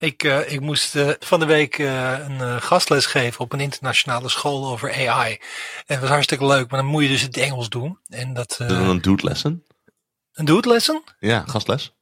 Ik moest van de week een gastles geven op een internationale school over AI. En het was hartstikke leuk, maar dan moet je dus het Engels doen. En dat, Is dat een dude lesson? een dude lesson? Ja, gastles.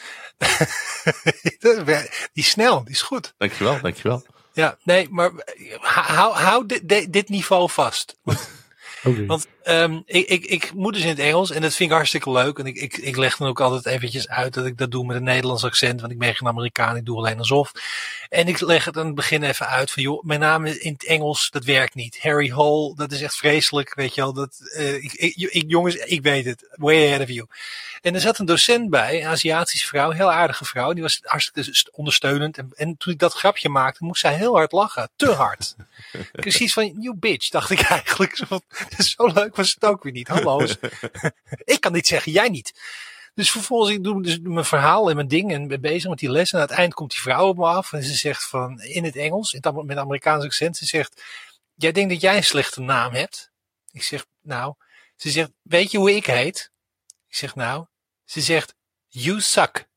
Die is snel, die is goed. Dankjewel. Ja, nee, maar hou dit niveau vast. Okay. Want ik moet dus in het Engels en dat vind ik hartstikke leuk. En ik leg dan ook altijd eventjes uit dat ik dat doe met een Nederlands accent. Want ik ben geen Amerikaan, ik doe alleen alsof. En ik leg het aan het begin even uit van joh, mijn naam in het Engels, dat werkt niet. Harry Hole, dat is echt vreselijk, weet je wel. Jongens, ik weet het. Way ahead of you. En er zat een docent bij, een Aziatische vrouw, een heel aardige vrouw. Die was hartstikke ondersteunend. En toen ik dat grapje maakte, moest zij heel hard lachen. Te hard. Precies van, you bitch, dacht ik eigenlijk. Zo leuk was het ook weer niet. Hallo's. Ik kan dit zeggen, jij niet. Dus vervolgens, ik doe dus mijn verhaal en mijn ding en ben bezig met die les. En aan het eind komt die vrouw op me af en ze zegt van, in het Engels, met een Amerikaans accent, ze zegt, jij denkt dat jij een slechte naam hebt? Ik zeg, nou. Ze zegt, weet je hoe ik heet? Ik zeg, nou. Ze zegt, you suck.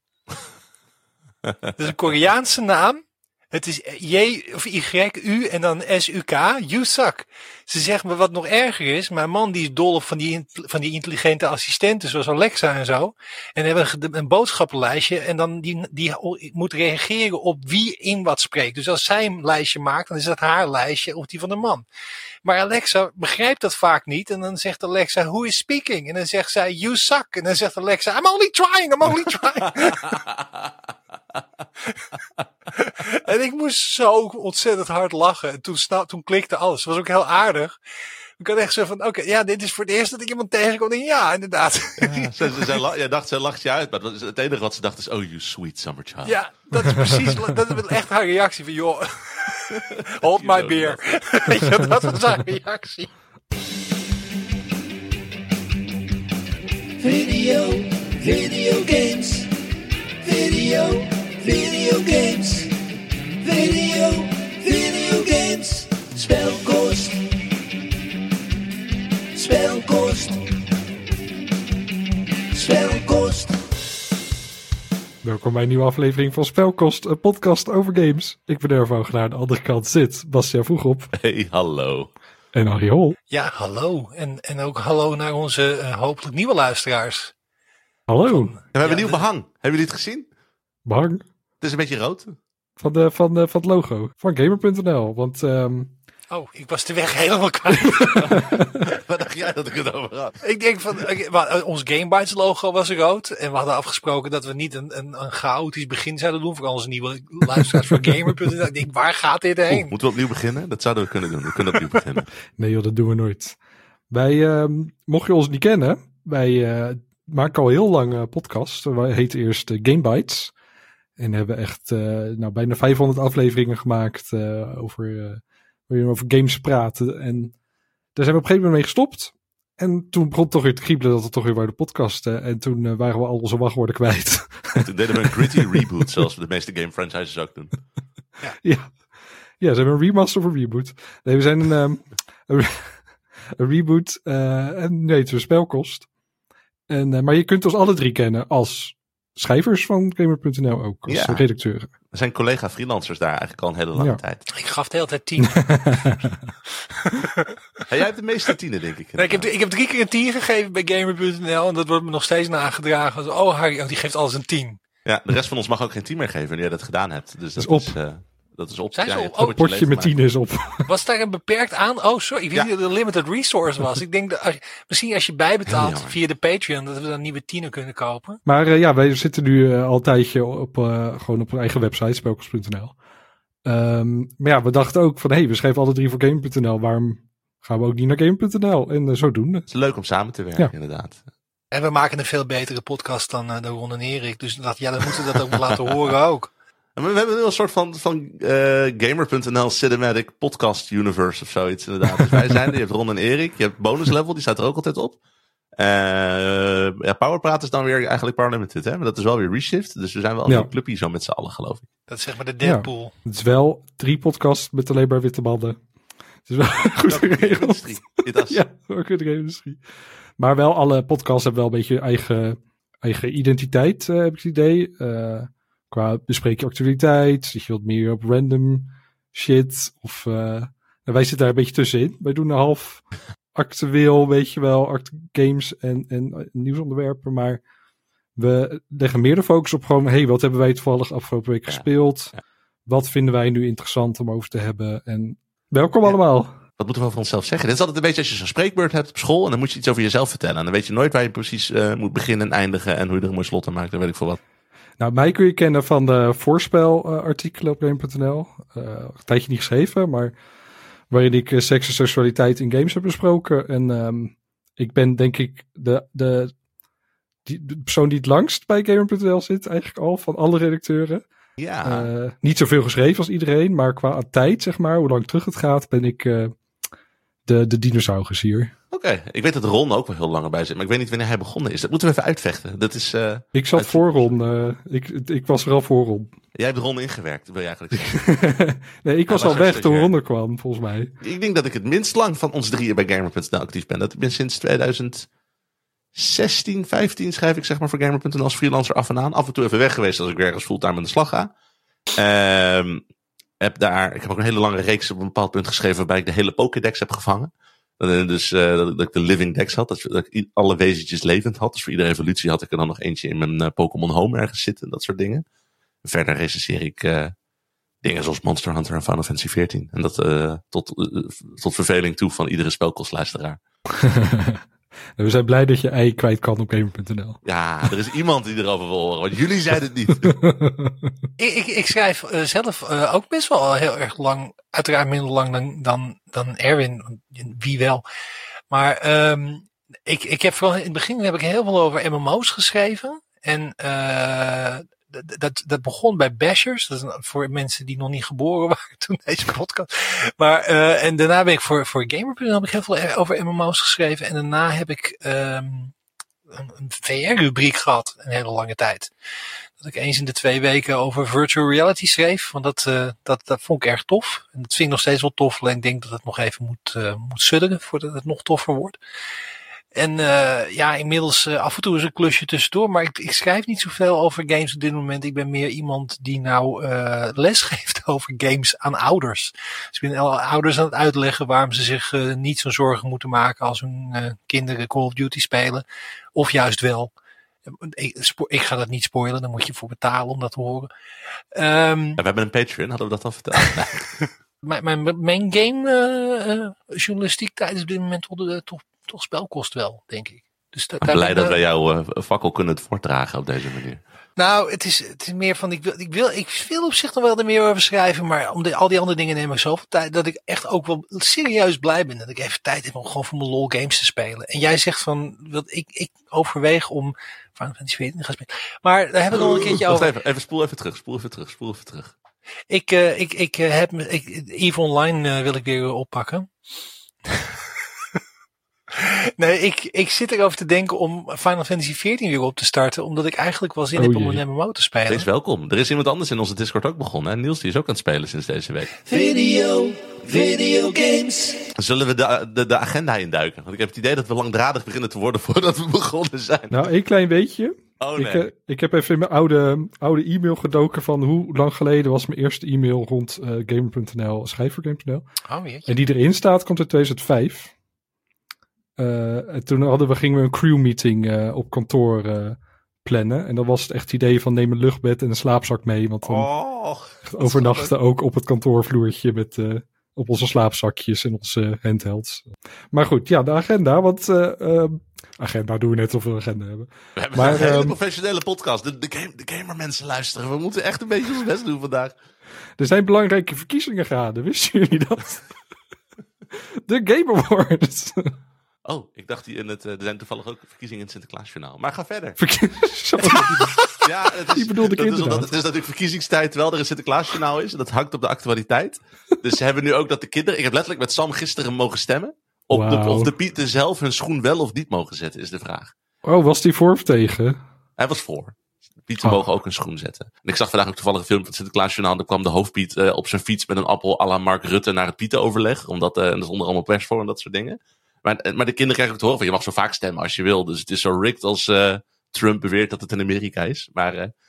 Dat is een Koreaanse naam. Het is J of Y-U en dan S-U-K. You suck. Ze zegt me wat nog erger is. Mijn man die is dol op van die intelligente assistenten zoals Alexa en zo. En hebben een boodschappenlijstje. En dan die moet reageren op wie in wat spreekt. Dus als zij een lijstje maakt, dan is dat haar lijstje of die van de man. Maar Alexa begrijpt dat vaak niet. En dan zegt Alexa, who is speaking? En dan zegt zij, you suck. En dan zegt Alexa, I'm only trying. En ik moest zo ontzettend hard lachen. En toen klikte alles. Het was ook heel aardig. Ik had echt zo van, oké, ja, dit is voor het eerst dat ik iemand tegenkom. En ja, inderdaad. Ja, jij dacht, zij lacht je uit. Maar het enige wat ze dacht is, oh, you sweet summer child. Ja, dat is precies, dat is echt haar reactie van, joh, hold my beer. Weet je, dat was haar reactie. Video games. Video games. Video games. Spelkost. Welkom bij een nieuwe aflevering van Spelkost, een podcast over games. Ik ben Ervan, aan de andere kant zit Bastiaan Vroegop. Hey, hallo. En Harry Hol. Ja, hallo. En ook hallo naar onze hopelijk nieuwe luisteraars. Hallo. En we hebben een nieuw behang. Hebben jullie het gezien? Behang. Het is een beetje rood. Van het logo. Van Gamer.nl. Want Oh, ik was de weg helemaal kwijt. Wat dacht jij dat ik het over had? Ik denk van, ons Gamebytes logo was rood. En we hadden afgesproken dat we niet een chaotisch begin zouden doen voor onze nieuwe luisteraars voor Gamer.nl. Ik denk, waar gaat dit heen? Moeten we opnieuw beginnen? Dat zouden we kunnen doen. We kunnen opnieuw beginnen. nee joh, dat doen we nooit. Wij, mocht je ons niet kennen, wij maken al heel lang podcasts. Wij heten eerst Gamebytes. En hebben echt bijna 500 afleveringen gemaakt over games praten. En daar zijn we op een gegeven moment mee gestopt. En toen begon het toch weer te kriebelen dat we toch weer waren de podcasten. En toen waren we al onze wachtwoorden kwijt. Toen deden we een gritty reboot, zoals we de meeste game franchises ook doen. Ja, ze hebben een remaster of een reboot. Nee, we zijn een reboot en nee, het is een Spelkost. Maar je kunt ons alle drie kennen als schrijvers van Gamer.nl ook, als redacteuren. Er zijn collega-freelancers daar eigenlijk al een hele lange tijd. Ik gaf de hele tijd 10. Hey, jij hebt de meeste 10, denk ik. Nee, ik heb 3 keer een 10 gegeven bij Gamer.nl en dat wordt me nog steeds nagedragen. Oh, Harry, die geeft alles een 10. Ja, de rest van ons mag ook geen 10 meer geven wanneer jij dat gedaan hebt. Dus dat is op. Zijn ze op? Het potje met 10 is op. Was daar een beperkt aan? Oh, sorry. Ik wist niet dat het een limited resource was. Ik denk dat misschien als je bijbetaalt via de Patreon, dat we dan nieuwe 10 kunnen kopen. Maar wij zitten nu al een tijdje gewoon op een eigen website, spelkost.nl. Maar ja, we dachten ook van, we schrijven alle 3 voor Game.nl. Waarom gaan we ook niet naar Game.nl? En zodoende. Het is leuk om samen te werken, inderdaad. En we maken een veel betere podcast dan de Ron en Erik. Dus dan moeten we dat ook laten horen ook. We hebben nu een soort van Gamer.nl Cinematic Podcast Universe of zoiets inderdaad. Dus wij zijn er, je hebt Ron en Erik, je hebt Bonus Level, die staat er ook altijd op. Powerpraat is dan weer eigenlijk Parliamented, hè? Maar dat is wel weer Reshift, dus we zijn wel een clubje zo met z'n allen, geloof ik. Dat is zeg maar de Deadpool. Ja, het is wel 3 podcasts met alleen maar witte banden. Het is wel goed geregeld. Ja, ook in de industrie. Maar wel alle podcasts hebben wel een beetje eigen identiteit, heb ik het idee. Qua bespreek je actualiteit, zit je wat meer op random shit. Of wij zitten daar een beetje tussenin. Wij doen een half actueel, weet je wel, games en nieuwsonderwerpen. Maar we leggen meer de focus op gewoon, hey, wat hebben wij toevallig afgelopen week gespeeld? Ja. Wat vinden wij nu interessant om over te hebben? En welkom allemaal. Wat moeten we over onszelf zeggen? Dit is altijd een beetje als je zo'n spreekbeurt hebt op school en dan moet je iets over jezelf vertellen. En dan weet je nooit waar je precies moet beginnen en eindigen en hoe je er een mooi slot aan maakt. Dan weet ik veel wat. Nou, mij kun je kennen van de voorspelartikelen op game.nl. Een tijdje niet geschreven, maar waarin ik seks en seksualiteit in games heb besproken. En ik ben denk ik de persoon die het langst bij Gamer.nl zit, eigenlijk al, van alle redacteuren. Ja. Niet zoveel geschreven als iedereen, maar qua tijd, zeg maar, hoe lang terug het gaat, ben ik de dinosaurus hier. Oké, ik weet dat Ron ook wel heel lang erbij zit, maar ik weet niet wanneer hij begonnen is. Dat moeten we even uitvechten. Dat is, ik zat voor Ron. Ik was er al voor Ron. Jij hebt Ron ingewerkt, wil je eigenlijk zeggen? Nee, ik was al weg toen Ron er kwam, volgens mij. Ik denk dat ik het minst lang van ons drieën bij Gamer.nl actief ben. Dat ik ben sinds 2016, 15 schrijf ik zeg maar voor Gamer.nl als freelancer af en aan. Af en toe even weg geweest als ik ergens fulltime aan de slag ga. Ik heb ook een hele lange reeks op een bepaald punt geschreven waarbij ik de hele Pokédex heb gevangen. Dus dat ik de living decks had, dat ik alle wezentjes levend had. Dus voor iedere evolutie had ik er dan nog eentje in mijn Pokémon Home ergens zitten. Dat soort dingen. Verder recenseer ik dingen zoals Monster Hunter en Final Fantasy 14. En dat tot verveling toe van iedere spelkostluisteraar. We zijn blij dat je ei kwijt kan op Gamer.nl. Ja, er is iemand die erover wil horen, want jullie zeiden het niet. Ik schrijf zelf ook best wel heel erg lang, uiteraard minder lang dan Erwin, wie wel. Maar ik heb vooral in het begin heb ik heel veel over MMO's geschreven. En dat begon bij Bashers. Dat is voor mensen die nog niet geboren waren toen deze podcast. Maar en daarna ben ik voor Gamer.nl heb ik heel veel over MMO's geschreven. En daarna heb ik een VR-rubriek gehad een hele lange tijd. Dat ik eens in de 2 weken over virtual reality schreef. Want dat vond ik erg tof. En dat vind ik nog steeds wel tof. Alleen ik denk dat het nog even moet sudderen voordat het nog toffer wordt. En inmiddels af en toe is een klusje tussendoor. Maar ik schrijf niet zoveel over games op dit moment. Ik ben meer iemand die les geeft over games aan ouders. Dus ik ben ouders aan het uitleggen waarom ze zich niet zo'n zorgen moeten maken als hun kinderen Call of Duty spelen. Of juist wel. Ik ga dat niet spoilen, daar moet je voor betalen om dat te horen. We hebben een Patreon, hadden we dat al verteld? Mijn game journalistiek tijdens op dit moment toch spel kost wel, denk ik. Dus blij dat wij jouw fakkel kunnen voortdragen op deze manier. Nou, het is meer van, ik wil op zich nog wel er meer over schrijven, maar al die andere dingen nemen zoveel tijd, dat ik echt ook wel serieus blij ben dat ik even tijd heb om gewoon voor mijn lol games te spelen. En jij zegt van, ik overweeg om Final Fantasy 14 te gaan spelen. Maar daar hebben we nog een keertje over. Spoel even terug. Ik heb EVE Online wil ik weer oppakken. Nee, ik zit erover te denken om Final Fantasy 14 weer op te starten, omdat ik eigenlijk wel zin heb om een MMO te spelen. Wees welkom. Er is iemand anders in onze Discord ook begonnen. Hè? Niels die is ook aan het spelen sinds deze week. Video games. Zullen we de agenda induiken? Want ik heb het idee dat we langdradig beginnen te worden voordat we begonnen zijn. Nou, een klein beetje. Oh nee. Ik heb even in mijn oude e-mail gedoken van hoe lang geleden was mijn eerste e-mail rond Gamer.nl, schrijver.nl. Oh, jeetje. En die erin staat, komt uit 2005. En toen gingen we een crew meeting op kantoor plannen. En dan was het echt het idee van neem een luchtbed en een slaapzak mee. Want dan overnachten ook op het kantoorvloertje met op onze slaapzakjes en onze handhelds. Maar goed, ja, de agenda. Want agenda doen we net of we een agenda hebben. We hebben een hele professionele podcast. De gamermensen luisteren. We moeten echt een beetje ons best doen vandaag. Er zijn belangrijke verkiezingen gaande. Wisten jullie dat? De Game Awards. Oh, ik dacht er zijn toevallig ook verkiezingen in het Sinterklaasjournaal. Maar ga verder. Ja, die bedoelde ik inderdaad. Het is natuurlijk verkiezingstijd terwijl er een Sinterklaasjournaal is. En dat hangt op de actualiteit. Dus ze hebben nu ook dat de kinderen... Ik heb letterlijk met Sam gisteren mogen stemmen. Of de Pieten zelf hun schoen wel of niet mogen zetten, is de vraag. Oh, was die voor of tegen? Hij was voor. Pieten mogen ook een schoen zetten. En ik zag vandaag ook toevallig een film van het Sinterklaasjournaal. Daar kwam de hoofdpiet op zijn fiets met een appel à la Mark Rutte naar het Pietenoverleg. Omdat er stond allemaal pers voor en dat soort dingen. Maar de kinderen krijgen ook te horen van je mag zo vaak stemmen als je wil. Dus het is zo rigged als Trump beweert dat het in Amerika is. Maar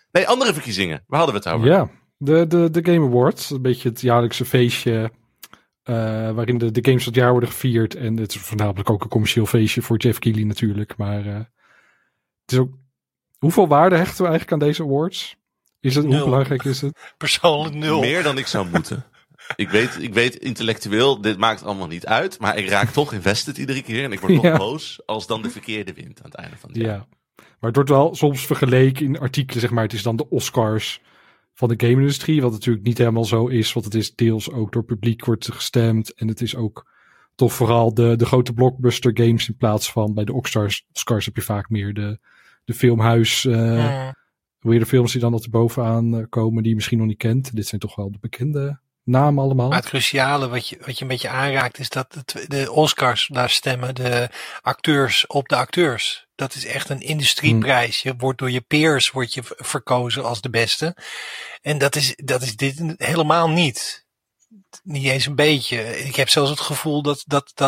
Nee, andere verkiezingen. Waar hadden we het over? Ja, de Game Awards. Een beetje het jaarlijkse feestje waarin de games van het jaar worden gevierd. En het is voornamelijk ook een commercieel feestje voor Jeff Keighley natuurlijk. Maar het is ook... Hoeveel waarde hechten we eigenlijk aan deze awards? Hoe 0. belangrijk is het? Persoonlijk 0. Meer dan ik zou moeten. Ik weet intellectueel, dit maakt allemaal niet uit. Maar ik raak toch invested iedere keer. En ik word toch boos als dan de verkeerde wint aan het einde van het jaar. Ja, maar het wordt wel soms vergeleken in artikelen, zeg maar. Het is dan de Oscars van de game-industrie. Wat natuurlijk niet helemaal zo is. Want het is deels ook door publiek wordt gestemd. En het is ook toch vooral de grote blockbuster games in plaats van bij de Oscars heb je vaak meer de filmhuis... Weer de films die dan tot bovenaan komen die je misschien nog niet kent. Dit zijn toch wel de bekende namen allemaal. Maar het cruciale wat je een beetje aanraakt is dat de Oscars, daar stemmen de acteurs op de acteurs. Dat is echt een industrieprijs. Je wordt door je peers verkozen als de beste. En dat is dit helemaal niet. Niet eens een beetje. Ik heb zelfs het gevoel dat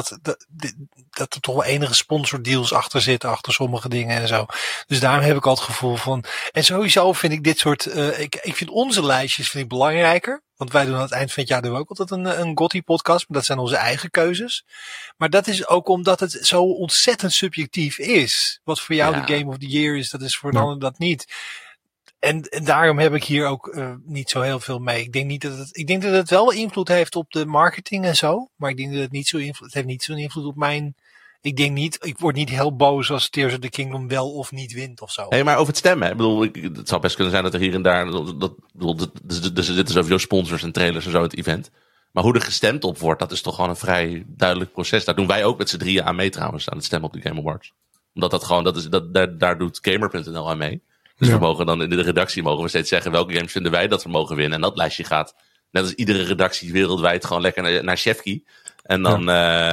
er toch wel enige sponsordeals achter zitten, achter sommige dingen en zo. Dus daarom heb ik al het gevoel van... En sowieso vind ik dit soort... Ik vind onze lijstjes belangrijker. Want wij doen aan het eind van het jaar ook altijd een GOTY-podcast. Maar dat zijn onze eigen keuzes. Maar dat is ook omdat het zo ontzettend subjectief is. Wat voor jou de Game of the Year is, dat is voor een ander dat niet. En daarom heb ik hier ook niet zo heel veel mee. Ik denk dat het wel invloed heeft op de marketing en zo. Maar ik denk dat het heeft niet zo'n invloed op mijn... Ik word niet heel boos als Tears of the Kingdom wel of niet wint of zo. Nee, maar over het stemmen. Ik bedoel, het zou best kunnen zijn dat er hier en daar... Er zitten sowieso sponsors en trailers en zo in het event. Maar hoe er gestemd op wordt, dat is toch gewoon een vrij duidelijk proces. Daar doen wij ook met z'n drieën aan mee trouwens, aan het stemmen op de Game Awards. Omdat dat gewoon, daar doet Gamer.nl aan mee. Dus we mogen dan in de redactie mogen we steeds zeggen welke games vinden wij dat we mogen winnen. En dat lijstje gaat, net als iedere redactie wereldwijd, gewoon lekker naar Chefkey. En dan,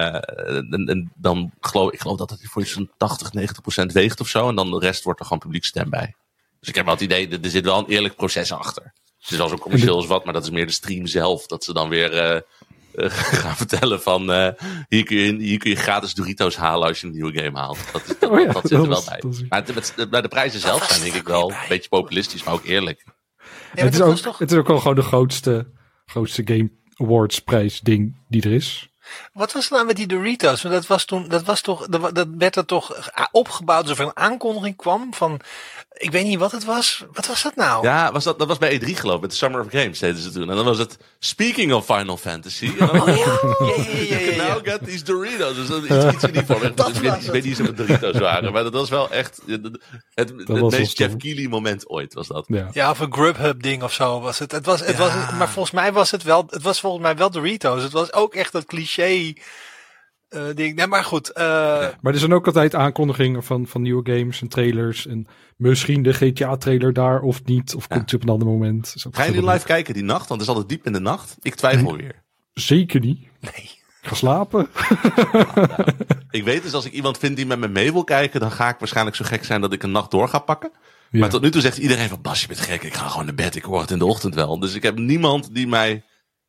dan ik geloof dat het voor zo'n 80-90% weegt of zo. En dan de rest wordt er gewoon publiek stem bij. Dus ik heb wel het idee, er zit wel een eerlijk proces achter. Het is wel zo commercieel als wat, maar dat is meer de stream zelf. Dat ze dan weer gaan vertellen van hier kun je gratis Doritos halen als je een nieuwe game haalt. Dat zit er wel bij. Maar de prijzen zelf zijn denk ik wel een beetje populistisch, maar ook eerlijk. Ja, het is ook wel gewoon de grootste Game Awards prijs ding die er is. Wat was er nou met die Doritos? Want dat werd er toch opgebouwd alsof er een aankondiging kwam van, ik weet niet wat het was. Wat was dat nou? Ja, dat was bij E3 geloof ik, met de Summer of Games deden ze toen. En dan was het Speaking of Final Fantasy. En dan, You can now get these Doritos. Dus dat is iets in die vorm. Ik weet niet of het Doritos waren, maar dat was wel echt het meest Jeff Keighley moment ooit was dat. Ja, of een Grubhub ding of zo was het. Maar volgens mij was het wel Doritos. Het was ook echt dat cliché ding. Nee, maar goed. Maar er zijn ook altijd aankondigingen van nieuwe games en trailers. En misschien de GTA-trailer daar of niet. Of komt het op een ander moment. Ga je nu live kijken die nacht? Want het is altijd diep in de nacht. Ik twijfel weer. Zeker niet. Nee. Ik ga slapen. Ik weet dus als ik iemand vind die met me mee wil kijken, dan ga ik waarschijnlijk zo gek zijn dat ik een nacht door ga pakken. Ja. Maar tot nu toe zegt iedereen van, Bas, je bent gek. Ik ga gewoon naar bed. Ik hoor het in de ochtend wel. Dus ik heb niemand die mij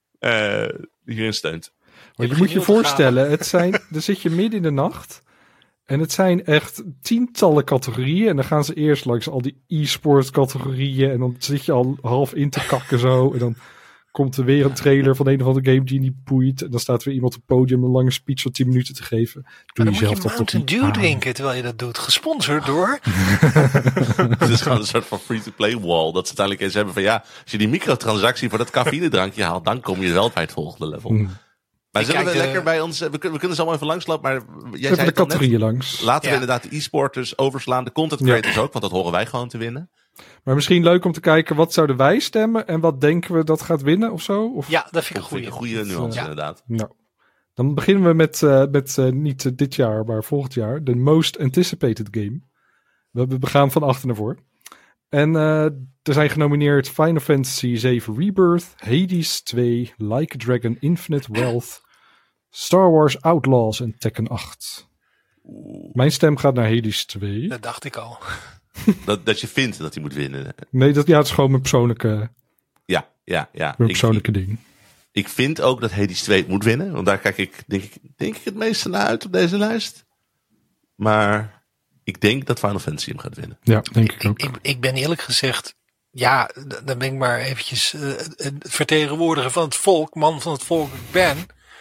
hierin steunt. Maar je moet je voorstellen, dan zit je midden in de nacht. En het zijn echt tientallen categorieën. En dan gaan ze eerst langs al die e-sport categorieën. En dan zit je al half in te kakken zo. En dan komt er weer een trailer van een of andere game die je niet boeit. En dan staat weer iemand op het podium een lange speech van 10 minuten te geven. Dan moet je Mountain Dew drinken terwijl je dat doet. Gesponsord door. Het is gewoon een soort van free-to-play wall. Dat ze uiteindelijk eens hebben van ja, als je die microtransactie voor dat cafeïnedrankje haalt, dan kom je wel bij het volgende level. Maar zullen we lekker bij ons... We kunnen ze allemaal even langslopen, maar jij zei de categorieën langs. Laten we inderdaad de e-sporters overslaan. De content creators ook, want dat horen wij gewoon te winnen. Maar misschien leuk om te kijken, wat zouden wij stemmen en wat denken we dat gaat winnen of zo? Of? Ja, dat vind ik een goede nuance inderdaad. Nou, dan beginnen we met niet dit jaar, maar volgend jaar. De Most Anticipated Game. We gaan van achter naar voor. En er zijn genomineerd Final Fantasy 7 Rebirth, Hades 2, Like a Dragon Infinite Wealth, Star Wars Outlaws en Tekken 8. Mijn stem gaat naar Hades 2. Dat dacht ik al. Dat je vindt dat hij moet winnen. Nee, het is gewoon mijn persoonlijke... Ja. Mijn persoonlijke ding. Ik vind ook dat Hades 2 moet winnen. Want daar kijk ik, denk ik het meeste naar uit op deze lijst. Maar ik denk dat Final Fantasy hem gaat winnen. Ja, denk ik ook. Ik ben eerlijk gezegd ja, dan ben ik maar eventjes een vertegenwoordiger van het volk, man van het volk ik ben.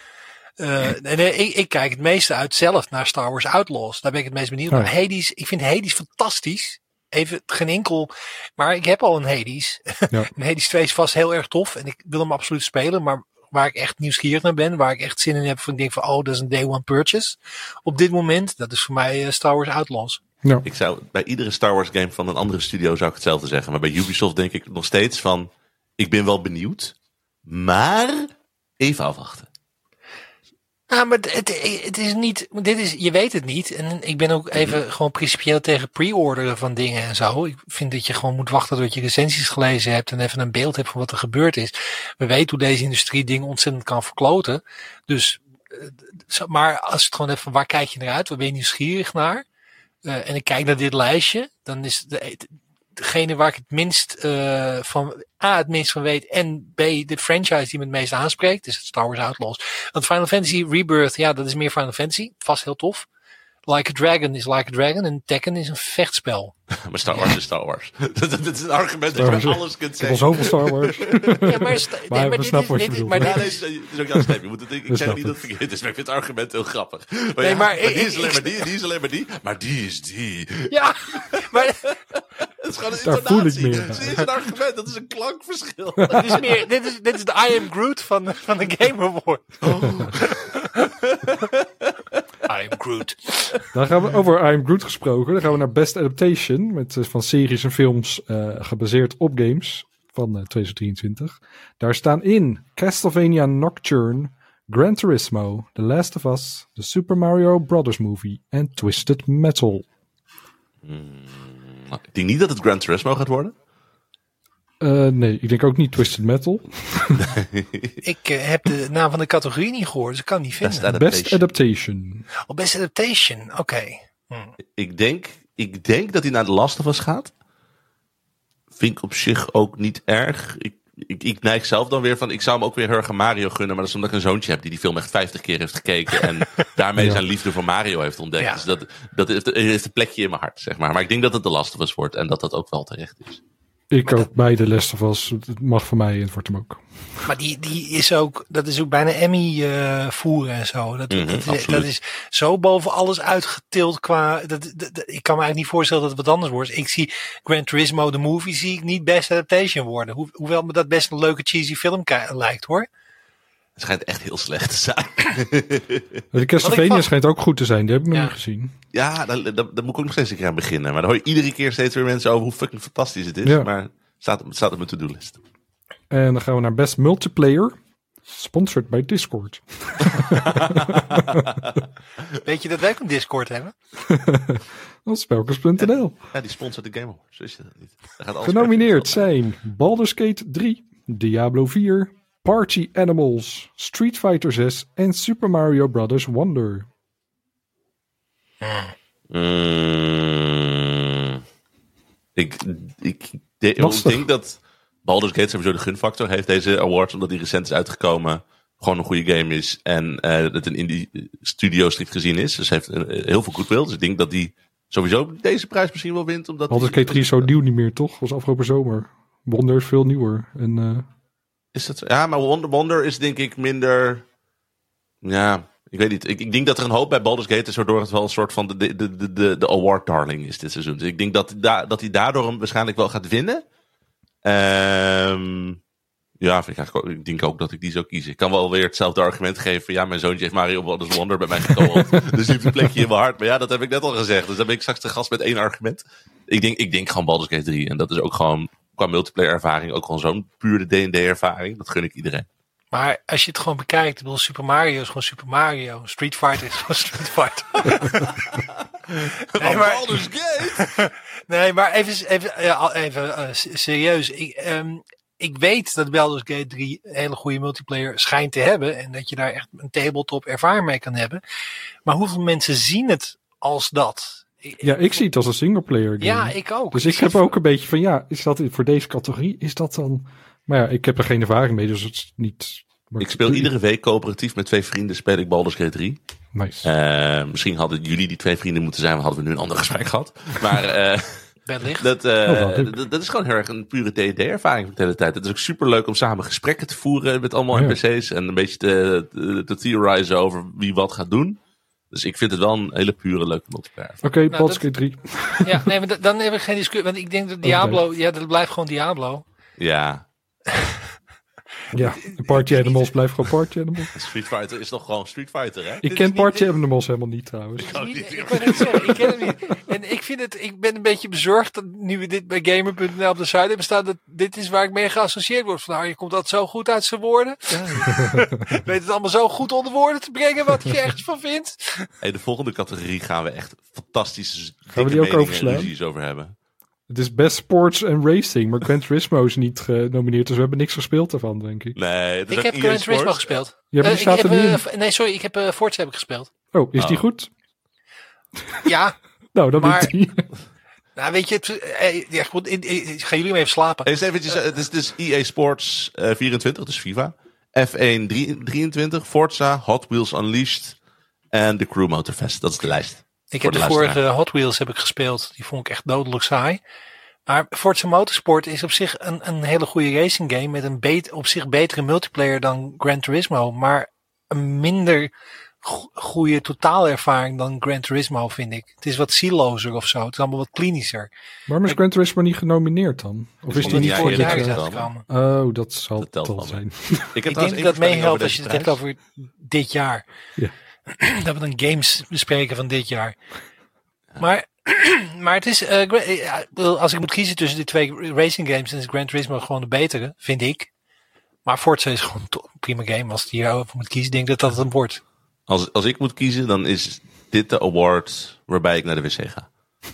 Ik kijk het meeste uit zelf naar Star Wars Outlaws. Daar ben ik het meest benieuwd naar. Hades, ik vind Hades fantastisch. Even geen enkel, maar ik heb al een Hades. Ja. Een Hades 2 is vast heel erg tof en ik wil hem absoluut spelen, maar waar ik echt nieuwsgierig naar ben, waar ik echt zin in heb, van ik denk van, dat is een day one purchase. Op dit moment, dat is voor mij Star Wars Outlaws. Ja. Ik zou bij iedere Star Wars game van een andere studio zou ik hetzelfde zeggen, maar bij Ubisoft denk ik nog steeds van, ik ben wel benieuwd, maar even afwachten. Maar het is niet, je weet het niet. En ik ben ook even gewoon principieel tegen pre-orderen van dingen en zo. Ik vind dat je gewoon moet wachten tot je recensies gelezen hebt en even een beeld hebt van wat er gebeurd is. We weten hoe deze industrie dingen ontzettend kan verkloten. Dus, maar als het gewoon even, waar kijk je naar uit? Waar ben je nieuwsgierig naar? En ik kijk naar dit lijstje, dan is degene waar ik het minst het minst van weet en B, de franchise die me het meest aanspreekt, is het Star Wars Outlaws. Want Final Fantasy Rebirth, ja, dat is meer Final Fantasy, vast heel tof. Like a Dragon is Like a Dragon en Tekken is een vechtspel. Maar Star Wars is Star Wars. Dat is een argument dat je alles kunt zeggen. Ik heb al zoveel Star Wars. Ja, maar we snappen wat je bedoelt. Maar dit is ook jouw stem. Ik zeg niet dat het verkeerd is, maar ik vind het argument heel grappig. Maar die is alleen maar die, die is alleen maar die, maar die is die. Ja, maar het is gewoon een daar voel ik meer. Het is een argument, dat is een klankverschil. Dit is de I Am Groot van de Game Award. Oh. I Am Groot. Dan gaan we over I Am Groot gesproken. Dan gaan we naar Best Adaptation. Van series en films gebaseerd op games van 2023. Daar staan in Castlevania Nocturne, Gran Turismo, The Last of Us, The Super Mario Brothers Movie en Twisted Metal. Ik denk niet dat het Gran Turismo gaat worden. Nee, ik denk ook niet Twisted Metal. Ik heb de naam van de categorie niet gehoord, dus ik kan het niet vinden. Best Adaptation. Oh, Best Adaptation, oké. Ik denk dat hij naar The Last of Us gaat. Vind ik op zich ook niet erg. Ik neig zelf dan weer van, ik zou hem ook weer heel erg aan Mario gunnen, maar dat is omdat ik een zoontje heb die die film echt 50 keer heeft gekeken en daarmee zijn liefde voor Mario heeft ontdekt. Ja. Dus dat heeft een plekje in mijn hart, zeg maar. Maar ik denk dat het The Last of Us wordt en dat ook wel terecht is. Ik ook bij The Last of Us. Het mag voor mij en het wordt hem ook. Maar die is ook, dat is ook bijna Emmy voeren en zo. Dat is zo boven alles uitgetild qua, ik kan me eigenlijk niet voorstellen dat het wat anders wordt. Ik zie Gran Turismo, de movie, zie ik niet Best Adaptation worden. Hoewel me dat best een leuke cheesy film lijkt, hoor. Het schijnt echt heel slecht te zijn. De Castlevania schijnt ook goed te zijn. Die heb ik nog niet gezien. Ja, daar moet ik ook nog steeds een keer aan beginnen. Maar dan hoor je iedere keer steeds weer mensen over hoe fucking fantastisch het is. Ja. Maar het staat op mijn to-do-list. En dan gaan we naar Best Multiplayer. Sponsored by Discord. Weet je dat wij ook een Discord hebben? Spelkers.nl. Ja, die sponsort de Game Awards. Wist je dat niet? Genomineerd zijn Baldur's Gate 3, Diablo 4... Party Animals, Street Fighter 6 en Super Mario Brothers Wonder. Ik denk dat Baldur's Gate sowieso de gunfactor heeft deze awards, omdat die recent is uitgekomen, gewoon een goede game is en het een indie studio strikt gezien is. Dus heeft heel veel goodwill. Dus ik denk dat die sowieso deze prijs misschien wel wint. Baldur's Gate 3 is zo nieuw niet meer, toch? Was afgelopen zomer. Wonder is veel nieuwer. En is dat zo? Ja, maar Wonder is denk ik minder. Ja, ik weet niet. Ik denk dat er een hoop bij Baldur's Gate is, waardoor het wel een soort van de award darling is dit seizoen. Dus ik denk dat hij daardoor hem waarschijnlijk wel gaat winnen. Ja, ik denk ook dat ik die zou kiezen. Ik kan wel weer hetzelfde argument geven. Ja, mijn zoontje heeft Mario Brothers Wonder bij mij gekocht. Dus die heeft een plekje in mijn hart. Maar ja, dat heb ik net al gezegd. Dus dan ben ik straks de gast met 1 argument. Ik denk gewoon Baldur's Gate 3. En dat is ook gewoon qua multiplayer ervaring ook gewoon zo'n pure D&D ervaring. Dat gun ik iedereen. Maar als je het gewoon bekijkt, ik bedoel, Super Mario is gewoon Super Mario. Street Fighter is gewoon Street Fighter. Nee, maar Baldur's Gate. Nee, maar even serieus. Ik weet dat Baldur's Gate 3 een hele goede multiplayer schijnt te hebben. En dat je daar echt een tabletop ervaring mee kan hebben. Maar hoeveel mensen zien het als dat? Ik zie het als een singleplayer game. Ja, ik ook. Dus ik heb ook een beetje van, is dat voor deze categorie, is dat dan... Maar ja, ik heb er geen ervaring mee, dus het is niet... Ik speel iedere week coöperatief met 2 vrienden, speel ik Baldur's Gate 3. Nice. Misschien hadden jullie die 2 vrienden moeten zijn, hadden we nu een ander gesprek gehad. Maar wellicht. Dat is gewoon heel erg een pure D&D-ervaring de hele tijd. Het is ook super leuk om samen gesprekken te voeren met allemaal NPC's. En een beetje te theorizen over wie wat gaat doen. Dus ik vind het wel een hele pure leuke multiplayer. Oké, Baldur's Gate 3. Ja, nee, maar dan heb ik geen discussie. Want ik denk dat Diablo, dat blijft gewoon Diablo. Ja. Ja, Party Animals blijft gewoon Party Animals. Street Fighter is toch gewoon Street Fighter, hè? Ik ken Party Animals helemaal niet trouwens. Ik kan het zeggen, ik ken hem niet. En ik ben een beetje bezorgd dat nu we dit bij Gamer.nl op de site hebben staan, dat dit is waar ik mee geassocieerd word. Van, nou, je komt dat zo goed uit zijn woorden. Ja. Weet het allemaal zo goed onder woorden te brengen wat je ergens van vindt. Hey, de volgende categorie gaan we echt fantastische gaan we die ook overslaan? Over hebben. Het is Best Sports and Racing, maar Gran Turismo is niet genomineerd, dus we hebben niks gespeeld ervan, denk ik. Nee, ik heb Gran Turismo gespeeld. Ja, maar die staat er niet. Nee, sorry, ik heb Forza heb ik gespeeld. Oh, is die goed? Ja. Nou, dan ben die. Nou, weet je, gaan jullie maar even slapen. Eens eventjes, het is dus EA Sports 24, dus FIFA. F1 23, Forza, Hot Wheels Unleashed en de Crew Motorfest. Dat is de lijst. Ik heb de vorige Hot Wheels heb ik gespeeld. Die vond ik echt dodelijk saai. Maar Forza Motorsport is op zich een hele goede racing game met een op zich betere multiplayer dan Gran Turismo. Maar een minder goede totaalervaring dan Gran Turismo, vind ik. Het is wat zielozer of zo. Het is allemaal wat klinischer. Waarom is Gran Turismo niet genomineerd dan? Of is die niet voor dit jaar jaar uitgekomen? Oh, dat zal het wel zijn. Ik denk dat dat meehelpt als je het hebt over dit jaar. Ja. Dat we dan games bespreken van dit jaar. Maar het is, als ik moet kiezen tussen die twee racing games, dan is Gran Turismo gewoon de betere, vind ik. Maar Forza is gewoon een prima game. Als ik hierover moet kiezen, denk ik dat het wordt. Als ik moet kiezen, dan is dit de award waarbij ik naar de wc ga.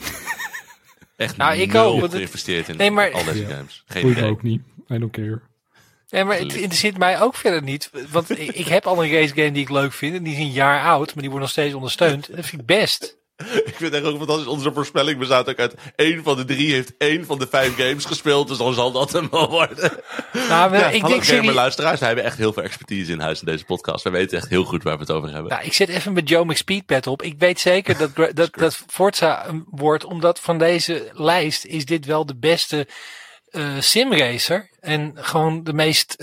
Echt ik ook geïnvesteerd in al deze games. Geen idee. ook niet. I don't care. Nee, maar het interesseert mij ook verder niet. Want ik heb al een race game die ik leuk vind. En die is een jaar oud, maar die wordt nog steeds ondersteund. En dat vind ik best. Ik vind het echt ook fantastisch. Onze voorspelling bestaat ook uit 1 van de 3 heeft 1 van de 5 games gespeeld. Dus dan zal dat hem wel worden. Nou, ik denk luisteraars, wij hebben echt heel veel expertise in huis in deze podcast. Wij weten echt heel goed waar we het over hebben. Nou, ik zet even met Joe McSpeedpad op. Ik weet zeker dat Forza wordt, omdat van deze lijst is dit wel de beste simracer. En gewoon de meest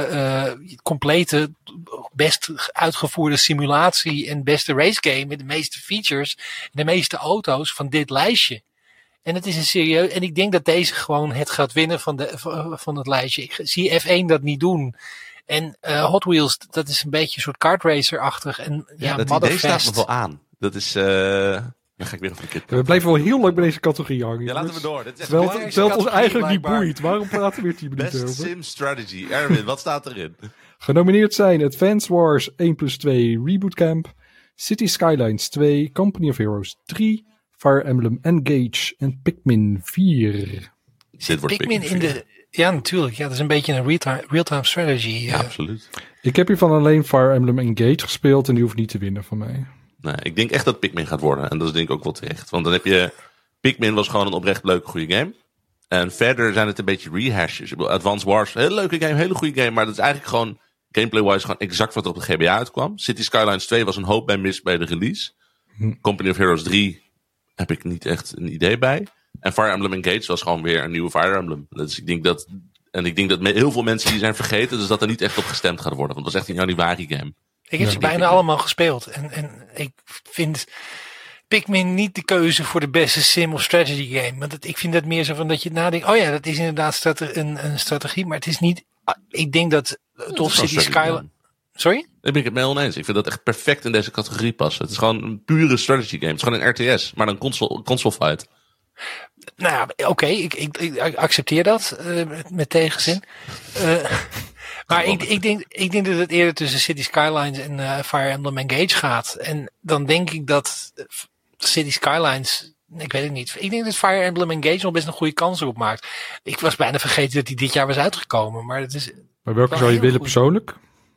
complete, best uitgevoerde simulatie en beste racegame met de meeste features en de meeste auto's van dit lijstje. En het is een serieus. En ik denk dat deze gewoon het gaat winnen van het lijstje. Ik zie F1 dat niet doen. En Hot Wheels, dat is een beetje een soort kartracer-achtig. En dat idee staat me wel aan. Dat is... Dan ga ik weer even we blijven wel heel lang bij deze categorie hangen. Ja, laten we door. Terwijl het ons eigenlijk niet boeit. Waarom praten we weer 10 minuten over? Best Sim Strategy. Erwin, wat staat erin? Genomineerd zijn Advance Wars 1+2 Reboot Camp, City Skylines 2, Company of Heroes 3, Fire Emblem Engage en Pikmin 4. Dit wordt Pikmin in de... Ja, natuurlijk. Ja, dat is een beetje een real-time strategy. Ja, absoluut. Ik heb hiervan alleen Fire Emblem Engage gespeeld en die hoeft niet te winnen van mij. Nee, ik denk echt dat Pikmin gaat worden. En dat is denk ik ook wel terecht. Want dan heb je... Pikmin was gewoon een oprecht leuke, goede game. En verder zijn het een beetje rehashes. Ik bedoel, Advance Wars, hele leuke game, hele goede game. Maar dat is eigenlijk gewoon, gameplay-wise, gewoon exact wat er op de GBA uitkwam. City Skylines 2 was een hoop bij mis bij de release. Company of Heroes 3 heb ik niet echt een idee bij. En Fire Emblem Engage was gewoon weer een nieuwe Fire Emblem. Dus ik denk dat heel veel mensen die zijn vergeten, dus dat er niet echt op gestemd gaat worden. Want het was echt een januari game. Ik heb ze bijna allemaal gespeeld. En ik vind Pikmin niet de keuze voor de beste sim of strategy game. Want ik vind dat meer zo van dat je nadenkt. Oh ja, dat is inderdaad een strategie. Maar het is niet... Ik denk dat toch City Skyline... Sorry? Daar ben ik het mee oneens. Ik vind dat echt perfect in deze categorie passen. Het is gewoon een pure strategy game. Het is gewoon een RTS, maar dan console fight. Nou ja, oké. Ik accepteer dat met tegenzin. Maar ik denk dat het eerder tussen City Skylines en Fire Emblem Engage gaat. En dan denk ik dat City Skylines... Ik weet het niet. Ik denk dat Fire Emblem Engage nog best een goede kans erop maakt. Ik was bijna vergeten dat hij dit jaar was uitgekomen. Maar het is... Maar welke zou je willen persoonlijk?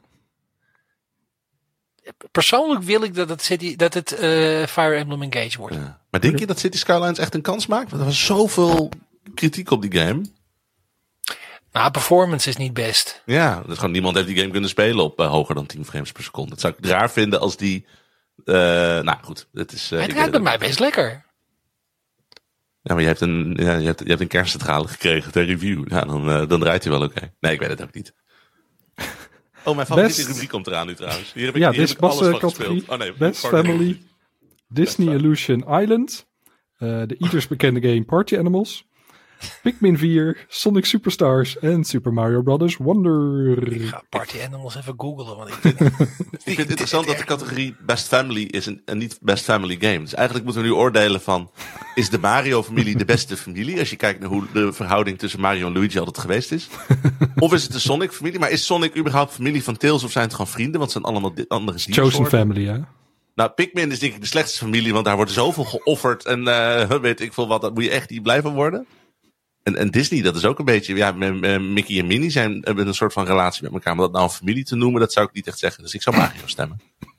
Persoonlijk wil ik dat het Fire Emblem Engage wordt. Ja. Maar denk je dat City Skylines echt een kans maakt? Want er was zoveel kritiek op die game. Nou, performance is niet best. Ja, dus gewoon niemand heeft die game kunnen spelen op hoger dan 10 frames per seconde. Dat zou ik raar vinden als die... nou goed, het is... het gaat bij mij best lekker. Ja, maar je hebt een kerncentrale gekregen ter review. Ja, dan draait hij wel oké. Nee, ik weet het ook niet. Oh, mijn favoriete rubriek komt eraan nu trouwens. Hier heb ik alles van gespeeld. Oh, nee, Best Family, Disney Illusion Island, de ieders bekende game Party Animals, Pikmin 4, Sonic Superstars en Super Mario Bros. Wonder. Ik ga Party Animals even googlen. Want ik vind het interessant dat de categorie Best Family is en niet Best Family Game. Dus eigenlijk moeten we nu oordelen van, is de Mario-familie de beste familie? Als je kijkt naar hoe de verhouding tussen Mario en Luigi altijd geweest is. Of is het de Sonic-familie? Maar is Sonic überhaupt familie van Tails of zijn het gewoon vrienden? Want het zijn allemaal andere diersoorten. Chosen Family, hè? Nou, Pikmin is denk ik de slechtste familie, want daar wordt zoveel geofferd. En weet ik veel wat, daar moet je echt niet blij van worden. En Disney, dat is ook een beetje, ja, Mickey en Minnie hebben een soort van relatie met elkaar. Maar dat nou een familie te noemen, dat zou ik niet echt zeggen. Dus ik zou Mario stemmen.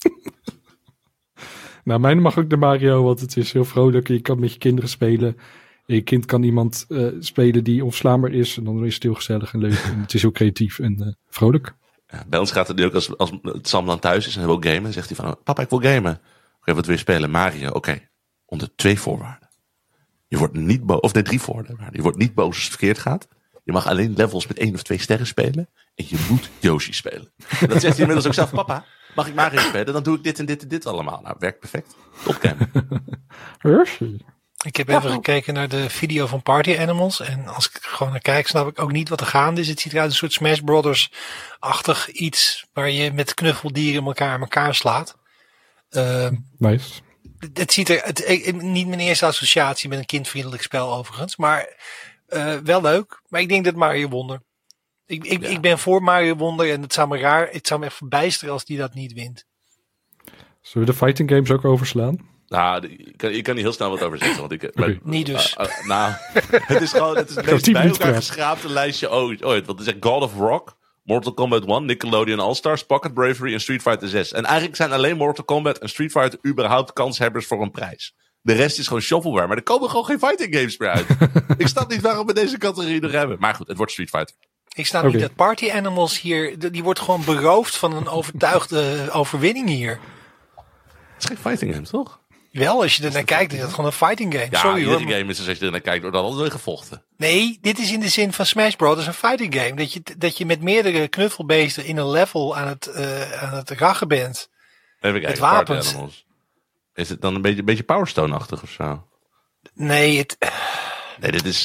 Nou, mijn mag ook de Mario, want het is heel vrolijk. Je kan met je kinderen spelen. Je kind kan iemand spelen die onverslaanbaar is. En dan is het heel gezellig en leuk. En het is heel creatief en vrolijk. Ja, bij ons gaat het nu ook als Sam dan thuis is en hij wil gamen. Dan zegt hij van, papa, ik wil gamen. Oké, wat wil je spelen? Mario. Oké, onder 2 voorwaarden. Je wordt niet boos, of nee, 3 voorwaarden. Je wordt niet boos als het verkeerd gaat. Je mag alleen levels met 1 of 2 sterren spelen. En je moet Yoshi spelen. En dat zegt hij inmiddels ook zelf. Papa, mag ik Mario spelen? Dan doe ik dit en dit en dit allemaal. Nou, werkt perfect. Top game. Ik heb even gekeken naar de video van Party Animals. En als ik gewoon naar kijk, snap ik ook niet wat er gaande is. Het ziet eruit als een soort Smash Brothers-achtig iets. Waar je met knuffeldieren elkaar slaat. Nice. Het ziet er niet mijn eerste associatie met een kindvriendelijk spel overigens. Maar wel leuk. Maar ik denk dat Mario Wonder. Ik ben voor Mario Wonder. En het zou me echt verbijsteren als die dat niet wint. Zullen we de fighting games ook overslaan? Nou, ik kan niet heel snel wat over zeggen. Want niet dus. Nou, het is een beetje bij elkaar geschraapte lijstje ooit. Want het is echt God of Rock, Mortal Kombat 1, Nickelodeon All-Stars, Pocket Bravery en Street Fighter 6. En eigenlijk zijn alleen Mortal Kombat en Street Fighter überhaupt kanshebbers voor een prijs. De rest is gewoon shovelware, maar er komen gewoon geen fighting games meer uit. Ik snap niet waarom we deze categorie nog hebben. Maar goed, het wordt Street Fighter. Ik snap niet dat Party Animals hier, die wordt gewoon beroofd van een overtuigde overwinning hier. Het is geen fighting game, toch? Wel, als je er naar kijkt, is dat gewoon een fighting game. Ja, sorry hoor. Game is dus als je er naar kijkt, wordt dat altijd weer gevochten. Nee, dit is in de zin van Smash Bros. Een fighting game. Dat je met meerdere knuffelbeesten in een level aan het rachen bent. Even kijken, met wapens. Is het dan een beetje Power Stone-achtig of zo? Nee, dit is...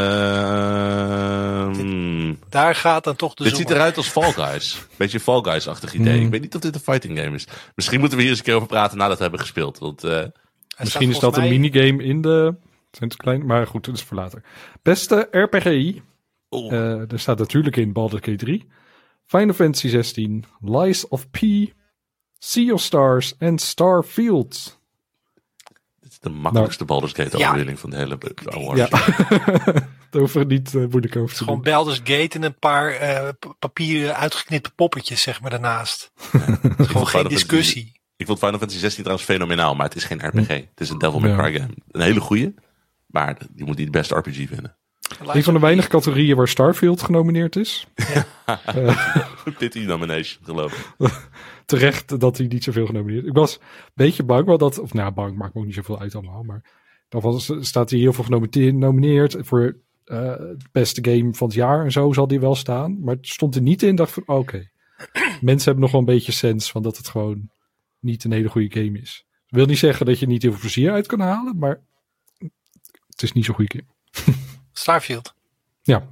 Daar gaat dan toch de Dit ziet eruit als Fall Guys. Beetje Fall Guys-achtig idee. Ik weet niet of dit een fighting game is. Misschien moeten we hier eens een keer over praten nadat we hebben gespeeld. Want, misschien is dat een minigame in de... Het klein, maar goed, dat is voor later. Beste RPG. Er staat natuurlijk in Baldur's Gate 3. Final Fantasy 16. Lies of P. Sea of Stars en Starfield. Dit is de makkelijkste Baldur's Gate overwinning van de hele award. Ja. Daar hoeven we niet moeilijk over te doen. Gewoon Baldur's Gate en een paar papieren uitgeknipte poppetjes zeg maar daarnaast. Gewoon geen discussie. Ik vond Final Fantasy 16 trouwens fenomenaal, maar het is geen RPG. Het is een Devil May Cry game. Een hele goeie, maar je moet niet de beste RPG winnen. Een van de weinige categorieën waar Starfield genomineerd is. Pity nomination, geloof ik. Terecht dat hij niet zoveel genomineerd is. Ik was een beetje bang wel dat... Of nou, bang maakt me ook niet zoveel uit allemaal. Maar dan staat hij heel veel genomineerd. Voor het beste game van het jaar en zo zal die wel staan. Maar het stond er niet in. Dacht van oké. Mensen hebben nog wel een beetje sens van dat het gewoon niet een hele goede game is. Dat wil niet zeggen dat je niet heel veel plezier uit kan halen. Maar het is niet zo'n goede game. Starfield. Ja.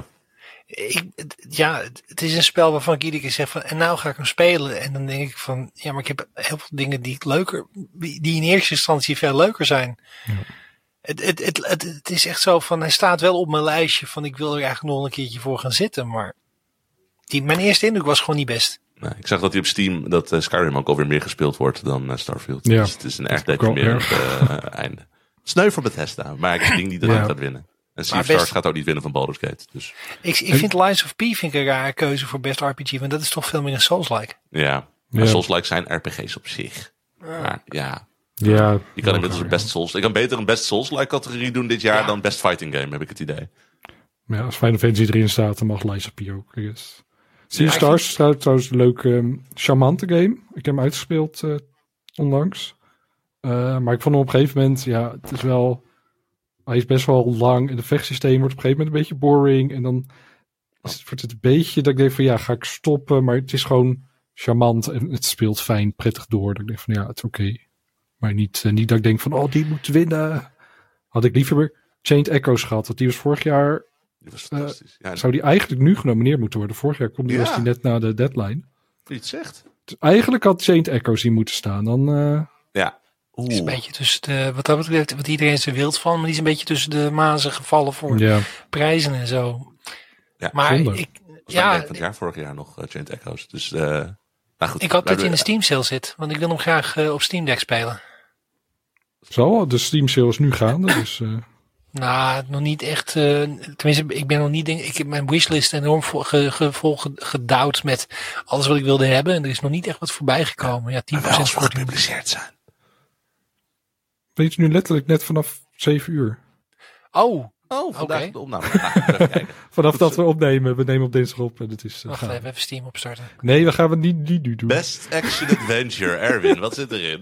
Het is een spel waarvan ik iedere keer zeg van, en nou ga ik hem spelen. En dan denk ik van, ja, maar ik heb heel veel dingen die in eerste instantie veel leuker zijn. Ja. Het is echt zo van, hij staat wel op mijn lijstje van, ik wil er eigenlijk nog een keertje voor gaan zitten. Maar mijn eerste indruk was gewoon niet best. Nee, ik zag dat hij op Steam, dat Skyrim ook alweer meer gespeeld wordt dan Starfield. Ja. Dus het is een erg deprimerend einde. Sneu voor Bethesda, maar ik denk niet dat hij gaat winnen. En Sea of Stars gaat ook niet winnen van Baldur's Gate. Dus. Ik vind Lies of P een rare keuze voor best RPG, want dat is toch veel meer een Souls-like. Ja, maar Souls-like zijn RPG's op zich. Maar je kan inmiddels een best Souls. Ik kan beter een best Souls-like categorie doen dit jaar dan best fighting game, heb ik het idee. Maar als Final Fantasy erin staat, dan mag Lies of P ook. Sea of Stars is trouwens een leuke, charmante game. Ik heb hem uitgespeeld onlangs. Maar ik vond hem op een gegeven moment, het is wel hij is best wel lang. En de vechtsysteem wordt op een gegeven moment een beetje boring. En dan wordt het een beetje dat ik denk van ja, ga ik stoppen. Maar het is gewoon charmant en het speelt fijn, prettig door. Dat ik denk van ja, het is oké. Maar niet dat ik denk van oh, die moet winnen. Had ik liever Chained Echoes gehad. Want die was vorig jaar... Die was fantastisch. Zou die eigenlijk nu genomineerd moeten worden? Vorig jaar was die net na de deadline. Wie het zegt. Dus eigenlijk had Chained Echoes hier moeten staan. Dan, Ja. Het is een beetje tussen de, wat dat betreft, wat iedereen ze wilt van, maar die is een beetje tussen de mazen gevallen voor prijzen en zo. Ja, maar van het jaar vorig jaar nog Chained Echoes. Dus, nou goed, ik hoop dat hij in de Steam sale zit, want ik wil hem graag op Steam Deck spelen. Zo, de Steam sale is nu gaande, dus... Nou, nog niet echt. Tenminste, ik ben nog niet. Ik heb mijn wishlist enorm gedouwd met alles wat ik wilde hebben. En er is nog niet echt wat voorbij gekomen. Ja, 10% als we gepubliceerd zijn. Weet je nu letterlijk net vanaf 7 uur? Oh, vandaag de opname. Even kijken. Vanaf dat we opnemen. We nemen op dinsdag op. En het is, wacht even Steam opstarten. Nee, we gaan het niet nu doen. Best Action Adventure. Erwin, wat zit erin?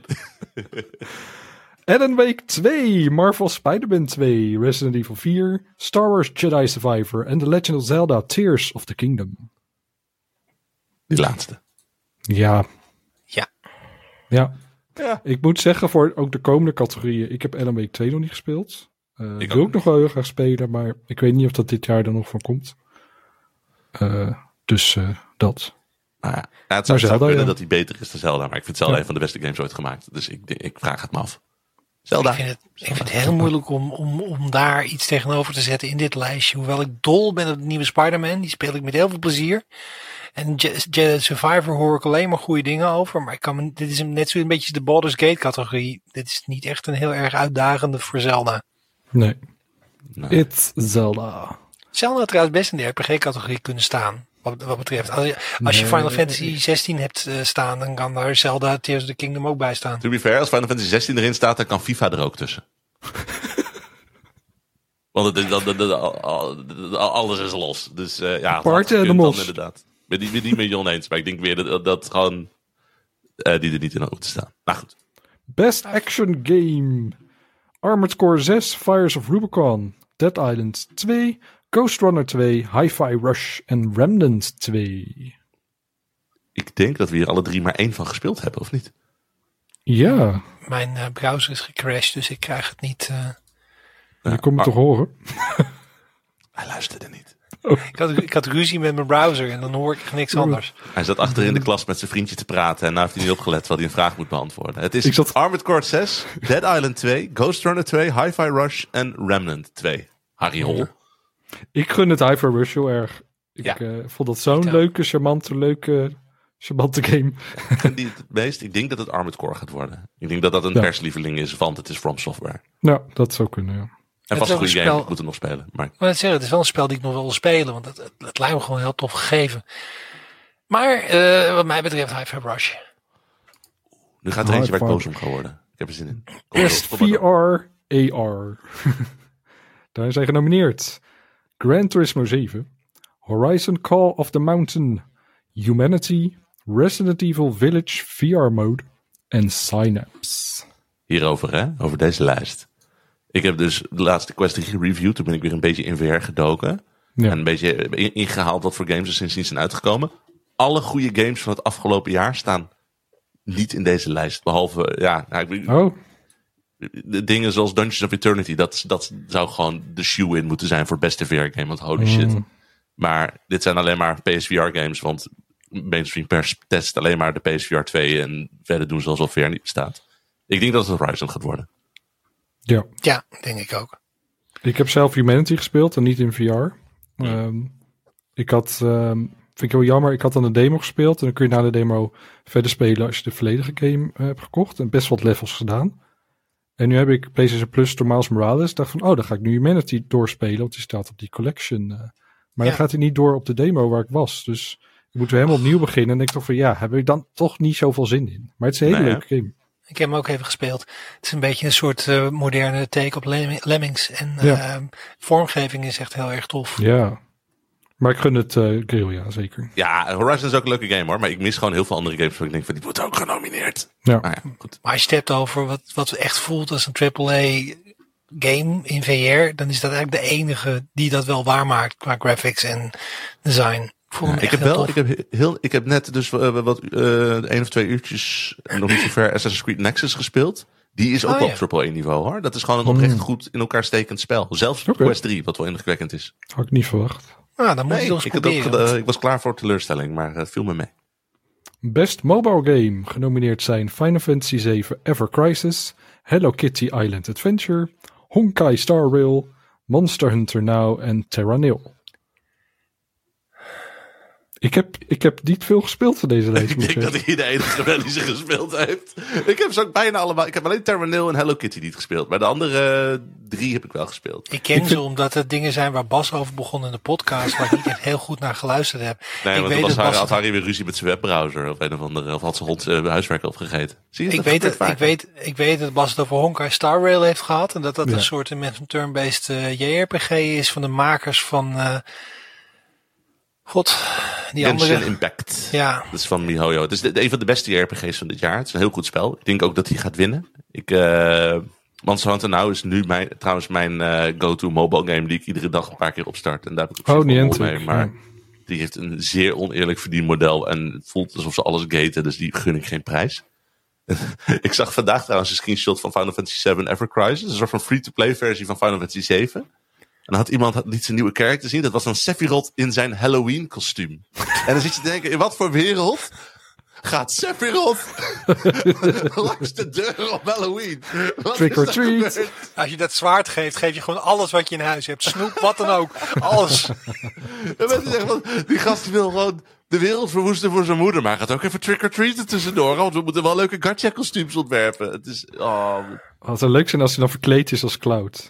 Alan Wake 2, Marvel Spider-Man 2, Resident Evil 4, Star Wars Jedi Survivor en The Legend of Zelda Tears of the Kingdom. Die laatste. Ja. Ja. Ik moet zeggen voor ook de komende categorieën, ik heb Alan Wake 2 nog niet gespeeld. Ik wil ook nog wel heel graag spelen, maar ik weet niet of dat dit jaar er nog van komt. Dus dat. Ja, het zou kunnen dat hij beter is dan Zelda, maar ik vind Zelda een van de beste games ooit gemaakt. Dus ik vraag het me af. Zelda. Ik vind het heel moeilijk om daar iets tegenover te zetten in dit lijstje. Hoewel ik dol ben op de nieuwe Spider-Man. Die speel ik met heel veel plezier. En Jedi Survivor hoor ik alleen maar goede dingen over. Maar dit is net zo een beetje de Baldur's Gate categorie. Dit is niet echt een heel erg uitdagende voor Zelda. Nee. It's Zelda. Zelda had trouwens best in de RPG-categorie kunnen staan. Wat betreft. Als je Final Fantasy 16 hebt staan, dan kan daar Zelda Tears of the Kingdom ook bij staan. To be fair, als Final Fantasy 16 erin staat, dan kan FIFA er ook tussen. Want alles is los. Dus ja, Party Animals. Dan inderdaad. Ik ben niet met Jon eens, maar ik denk weer dat gewoon die er niet in moeten staan. Nou goed. Best Action Game. Armored Core 6, Fires of Rubicon, Dead Island 2, Ghost Runner 2, Hi-Fi Rush en Remnant 2. Ik denk dat we hier alle 3 maar 1 van gespeeld hebben, of niet? Ja. Mijn browser is gecrashed, dus ik krijg het niet. Je komt het toch horen? Hij luisterde niet. Oh. Ik had ruzie met mijn browser en dan hoor ik niks anders. Hij zat achter in de klas met zijn vriendje te praten en nou heeft hij niet opgelet terwijl hij een vraag moet beantwoorden. Het is Armored Core 6, Dead Island 2, Ghost Runner 2, Hi-Fi Rush en Remnant 2. Harry Hol. Ik gun het Hi-Fi Rush heel erg. Ik vond dat zo'n leuke, charmante game. Ik denk dat het Armored Core gaat worden. Ik denk dat dat een perslieveling is, want het is From Software. Nou, dat zou kunnen, ja. En vast een goede game, ik moet het nog spelen. Maar het is wel een spel die ik nog wel wil spelen, want het lijkt me gewoon heel tof gegeven. Maar wat mij betreft Hi-Fi Rush. Nu gaat er eentje waar ik boos om ga worden. Ik heb er zin in. Best VR AR. Daar zijn genomineerd Gran Turismo 7, Horizon Call of the Mountain, Humanity, Resident Evil Village VR Mode en Synapse. Hierover, hè? Over deze lijst. Ik heb dus de laatste Quest 3 gereviewd. Toen ben ik weer een beetje in VR gedoken. Ja. En een beetje ingehaald wat voor games er sindsdien zijn uitgekomen. Alle goede games van het afgelopen jaar staan niet in deze lijst. Behalve, de dingen zoals Dungeons of Eternity. Dat zou gewoon de shoe-in moeten zijn voor beste VR-game. Want holy shit. Maar dit zijn alleen maar PSVR-games. Want mainstream pers test alleen maar de PSVR 2. En verder doen ze alsof VR niet bestaat. Ik denk dat het Horizon gaat worden. Ja, denk ik ook. Ik heb zelf Humanity gespeeld en niet in VR. Ik had, vind ik heel jammer, ik had dan een demo gespeeld. En dan kun je na de demo verder spelen als je de volledige game hebt gekocht. En best wat levels gedaan. En nu heb ik PlayStation Plus door Miles Morales. Dacht van, dan ga ik nu Humanity doorspelen. Want die staat op die collection. Maar dan gaat hij niet door op de demo waar ik was. Dus ik moet weer helemaal opnieuw beginnen. En denk ik toch van, heb ik dan toch niet zoveel zin in. Maar het is een hele leuke game. Ik heb hem ook even gespeeld. Het is een beetje een soort moderne take op Lemmings. En vormgeving is echt heel erg tof. Ja, maar ik gun het Grill, zeker. Ja, Horizon is ook een leuke game hoor. Maar ik mis gewoon heel veel andere games waar ik denk van die wordt ook genomineerd. Ja. Maar, goed. Maar als je het hebt over wat echt voelt als een AAA game in VR, dan is dat eigenlijk de enige die dat wel waarmaakt qua graphics en design. Ik heb net dus 1 of 2 uurtjes nog niet zo ver Assassin's Creed Nexus gespeeld. Die is ook op AAA niveau hoor. Dat is gewoon een oprecht goed in elkaar stekend spel. Zelfs Quest 3, wat wel indrukwekkend is. Had ik niet verwacht. Dan moet je nog eens proberen. Ik was klaar voor teleurstelling, maar het viel me mee. Best Mobile Game genomineerd zijn Final Fantasy VII Ever Crisis, Hello Kitty Island Adventure, Honkai Star Rail, Monster Hunter Now en Terranil. Ik heb niet veel gespeeld van deze lijst. Ik denk dat hij de enige ben die ze gespeeld heeft. Ik heb ze ook bijna allemaal. Ik heb alleen Terranil en Hello Kitty niet gespeeld. Maar de andere 3 heb ik wel gespeeld. Ik ken ze omdat het dingen zijn waar Bas over begon in de podcast. Waar ik niet echt heel goed naar geluisterd heb. Nee, want had Harry weer ruzie met zijn webbrowser. Of een of andere. Of had zijn hond huiswerk opgegeten. Zie je, ik weet dat Bas het over Honkai Star Rail heeft gehad. En dat een soort turn-based JRPG is van de makers van... die Genshin andere... Impact. Ja. Dat is van MiHoYo. Het is een van de beste RPG's van dit jaar. Het is een heel goed spel. Ik denk ook dat hij gaat winnen. Monster Hunter Now is nu mijn go-to mobile game die ik iedere dag een paar keer opstart. En daar heb ik ook niet mee. Maar die heeft een zeer oneerlijk verdienmodel. En het voelt alsof ze alles gaten. Dus die gun ik geen prijs. Ik zag vandaag trouwens een screenshot van Final Fantasy VII Ever Crisis. Een soort van free-to-play versie van Final Fantasy 7. En dan had iemand liet zijn nieuwe character zien. Dat was dan Sephiroth in zijn Halloween kostuum. En dan zit je te denken, in wat voor wereld gaat Sephiroth langs de deur op Halloween? Trick or treat. Als je dat zwaard geeft, geef je gewoon alles wat je in huis hebt. Snoep, wat dan ook. Alles. En mensen zeggen van, die gast wil gewoon de wereld verwoesten voor zijn moeder. Maar hij gaat ook even trick or treaten tussendoor. Want we moeten wel leuke gacha kostuums ontwerpen. Het is, Het zou leuk zijn als hij dan verkleed is als Cloud.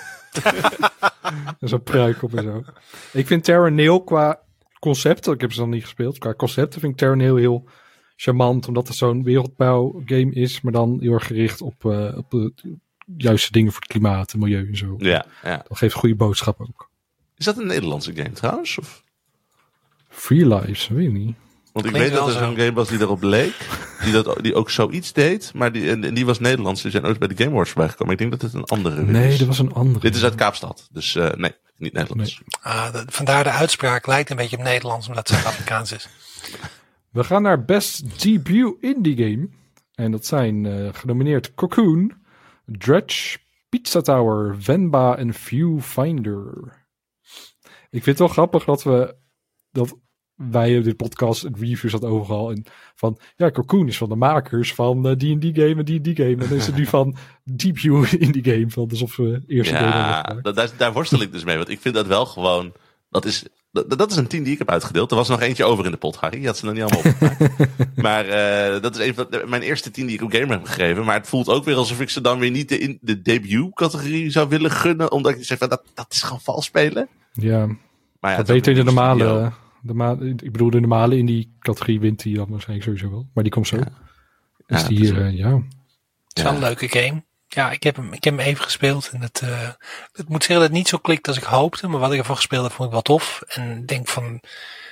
En zo'n pruik op en zo. Ik vind Terranil qua concepten, ik heb ze dan niet gespeeld, qua concepten vind ik Terranil heel charmant, omdat het zo'n wereldbouw game is, maar dan heel erg gericht op de juiste dingen voor het klimaat en milieu en zo. Ja. Dat geeft een goede boodschap ook. Is dat een Nederlandse game trouwens? Of? Free Lives, weet ik niet. Want ik weet dat er zo'n game was die erop leek. Die ook zoiets deed. Maar die was Nederlands. Die zijn ooit bij de Game Awards voorbij gekomen. Ik denk dat het een andere is. Nee, dat was een andere. Dit is uit Kaapstad. Dus nee, niet Nederlands. Nee. Vandaar de uitspraak lijkt een beetje op Nederlands. Omdat het Zuid-Afrikaans is. We gaan naar Best Debut Indie Game. En dat zijn genomineerd Cocoon, Dredge, Pizza Tower, Venba en Viewfinder. Ik vind het wel grappig dat wij in dit podcast en reviews had overal. En van, Cocoon is van de makers van D&D game en D&D game. En dan is het nu van debut indie game. Van, alsof we eerste game daar worstel ik dus mee. Want ik vind dat wel gewoon... Dat is een 10 die ik heb uitgedeeld. Er was nog eentje over in de pot, Harry. Je had ze nog niet allemaal opgemaakt. Maar dat is mijn eerste 10 die ik op Gamer heb gegeven. Maar het voelt ook weer alsof ik ze dan weer niet in de debut-categorie zou willen gunnen. Omdat ik zeg van, dat is gewoon vals spelen. Ja, maar dat beter in de normale... ik bedoel, de normale in die categorie wint hij dan waarschijnlijk sowieso wel. Maar die komt zo. Ja. Dus die hier, Het is wel een leuke game. Ja, ik heb hem even gespeeld. En het moet zeggen dat het niet zo klikt als ik hoopte. Maar wat ik ervan gespeeld heb, vond ik wel tof. En denk van...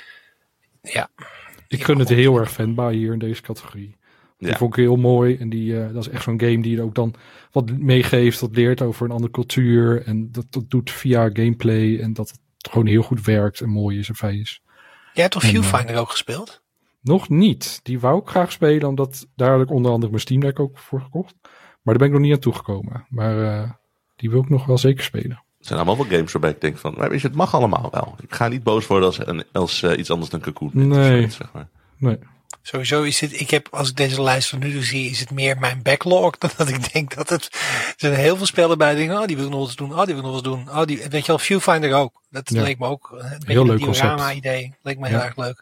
Ja. Ik gun het heel erg Venba hier in deze categorie. Die vond ik heel mooi. En dat is echt zo'n game die er ook dan wat meegeeft. Dat leert over een andere cultuur. En dat doet via gameplay. En dat het gewoon heel goed werkt en mooi is en fijn is. Jij hebt toch Viewfinder ook gespeeld? Nog niet. Die wou ik graag spelen, omdat daar had ik onder andere mijn Steam Deck ook voor gekocht. Maar daar ben ik nog niet aan toegekomen. Maar die wil ik nog wel zeker spelen. Het zijn allemaal wel games waarbij ik denk van, maar weet je, het mag allemaal wel. Ik ga niet boos worden als iets anders dan Cocoon. Nee. Zeg maar. Nee. Sowieso is het, als ik deze lijst van nu doe zie, is het meer mijn backlog dan dat ik denk dat er zijn heel veel spellen bij die denken, die wil ik nog eens doen, die wil ik nog eens doen. Weet je wel, Viewfinder ook. Dat leek me ook een heel leuk diorama-idee. Leek me heel erg leuk.